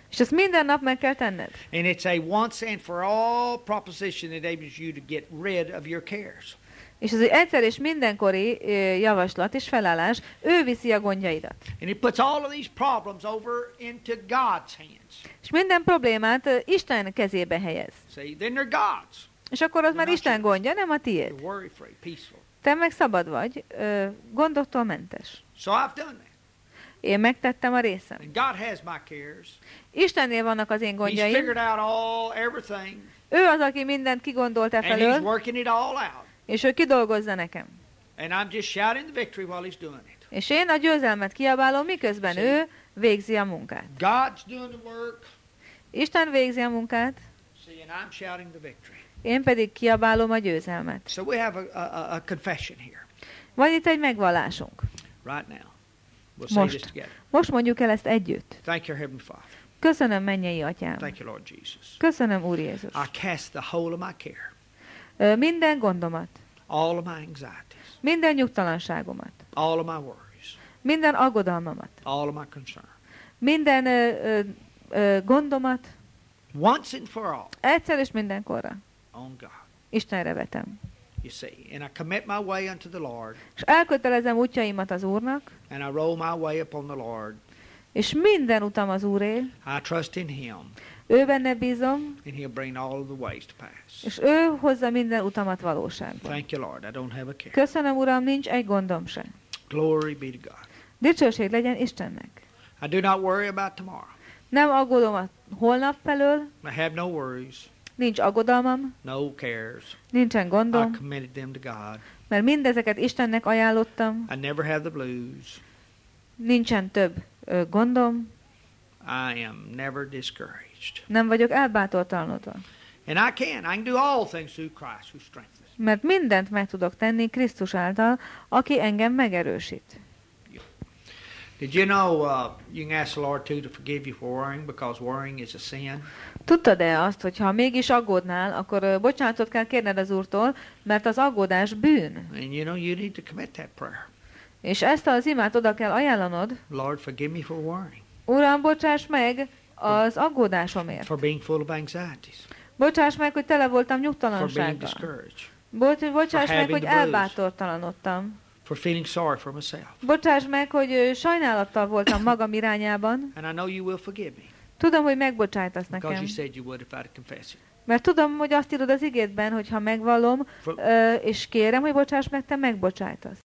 Speaker 2: És ezt minden nap meg kell tenned.
Speaker 1: And it's a once and for all proposition that enables you to get rid of your cares.
Speaker 2: És ez egy egyszer és mindenkori ö, javaslat és felállás. Ő viszi a gondjaidat.
Speaker 1: And he puts all of these problems over into God's hands.
Speaker 2: És minden problémát ö, Isten kezébe helyez.
Speaker 1: See, then they're God's.
Speaker 2: És akkor az
Speaker 1: They're
Speaker 2: már
Speaker 1: not
Speaker 2: Isten
Speaker 1: yours.
Speaker 2: gondja, nem a tiéd.
Speaker 1: You're worry-free, peaceful.
Speaker 2: Te meg szabad vagy, ö, gondoktól mentes.
Speaker 1: So I've done that.
Speaker 2: Én megtettem a részem.
Speaker 1: And God has my cares.
Speaker 2: Istennél vannak az én
Speaker 1: He's
Speaker 2: gondjaim.
Speaker 1: figured out all, everything.
Speaker 2: Ő az, aki mindent kigondolt e
Speaker 1: And he's
Speaker 2: felől,
Speaker 1: working it all out.
Speaker 2: és ő kidolgozza nekem.
Speaker 1: And I'm just shouting the victory while he's doing it.
Speaker 2: És én a győzelmet kiabálom, miközben
Speaker 1: See?
Speaker 2: ő végzi a munkát.
Speaker 1: God's doing the work.
Speaker 2: Isten végzi a munkát,
Speaker 1: See, and I'm shouting the victory.
Speaker 2: én pedig kiabálom a győzelmet.
Speaker 1: So we have a, a, a confession here
Speaker 2: Van itt egy megvallásunk.
Speaker 1: right now. We'll say
Speaker 2: Most.
Speaker 1: this together.
Speaker 2: Most mondjuk el ezt együtt.
Speaker 1: Thank you, Heavenly Father.
Speaker 2: Köszönöm, mennyei atyám.
Speaker 1: Thank you, Lord Jesus.
Speaker 2: Köszönöm, Úr Jézus.
Speaker 1: I cast the whole of my care,
Speaker 2: Ö, Minden gondomat,
Speaker 1: all of my anxieties,
Speaker 2: minden nyugtalanságomat,
Speaker 1: all of my worries,
Speaker 2: minden aggodalmamat,
Speaker 1: all of my concern,
Speaker 2: minden ö, ö, ö, gondomat
Speaker 1: once and for all,
Speaker 2: egyszer és mindenkorra
Speaker 1: on God.
Speaker 2: Istenre vetem.
Speaker 1: You see, and I commit my way unto the Lord,
Speaker 2: És elkötelezem útjaimat az Úrnak,
Speaker 1: and I roll my way upon the Lord.
Speaker 2: és minden utam az Úré,
Speaker 1: I trust in Him,
Speaker 2: ő benne bízom,
Speaker 1: and He'll bring all of the ways to pass.
Speaker 2: és ő hozza minden utamat valóságba.
Speaker 1: Thank you, Lord. I don't have a care.
Speaker 2: Köszönöm, Uram, nincs egy gondom se.
Speaker 1: Glory be to God.
Speaker 2: Dicsőség legyen Istennek.
Speaker 1: I do not worry about tomorrow.
Speaker 2: Nem aggódom a holnap felől,
Speaker 1: I have no worries,
Speaker 2: nincs aggodalmam,
Speaker 1: no cares.
Speaker 2: nincsen
Speaker 1: I
Speaker 2: gondom,
Speaker 1: committed them to God.
Speaker 2: mert mindezeket Istennek ajánlottam,
Speaker 1: I never have the blues.
Speaker 2: nincsen több ö, gondom,
Speaker 1: I am never discouraged.
Speaker 2: nem vagyok elbátortalanodva.
Speaker 1: And I can. I can do all things through Christ who strengthens me.
Speaker 2: Mert mindent meg tudok tenni Krisztus által, aki engem megerősít.
Speaker 1: Did you know uh, you can ask the Lord too to forgive you for worrying because worrying is a sin?
Speaker 2: Tudtad-e azt, hogy ha mégis aggódnál, akkor ö, bocsánatot kell kérned az Úrtól, mert az aggódás bűn.
Speaker 1: And you know you need to commit that prayer.
Speaker 2: És ezt az imát oda kell ajánlanod.
Speaker 1: Lord, forgive me for worrying,
Speaker 2: Uram, bocsáss meg az aggódásomért.
Speaker 1: for being full of anxieties,
Speaker 2: Bocsáss meg, hogy tele voltam
Speaker 1: for being
Speaker 2: nyugtalansággal.
Speaker 1: discouraged,
Speaker 2: Bocs, bocsáss
Speaker 1: for
Speaker 2: meg,
Speaker 1: having
Speaker 2: hogy
Speaker 1: the blues.
Speaker 2: elbátortalanodtam.
Speaker 1: for feeling sorry for myself.
Speaker 2: Bocsáss meg, hogy ö, sajnálattal voltam magam irányában.
Speaker 1: And I know you will forgive me
Speaker 2: Tudom, hogy megbocsájtasz
Speaker 1: because
Speaker 2: nekem.
Speaker 1: you said you would if I'd confess it.
Speaker 2: Mert tudom, hogy azt írod az igédben, hogy ha megvallom,
Speaker 1: For,
Speaker 2: ö, és kérem, hogy bocsáss meg, te megbocsájtasz.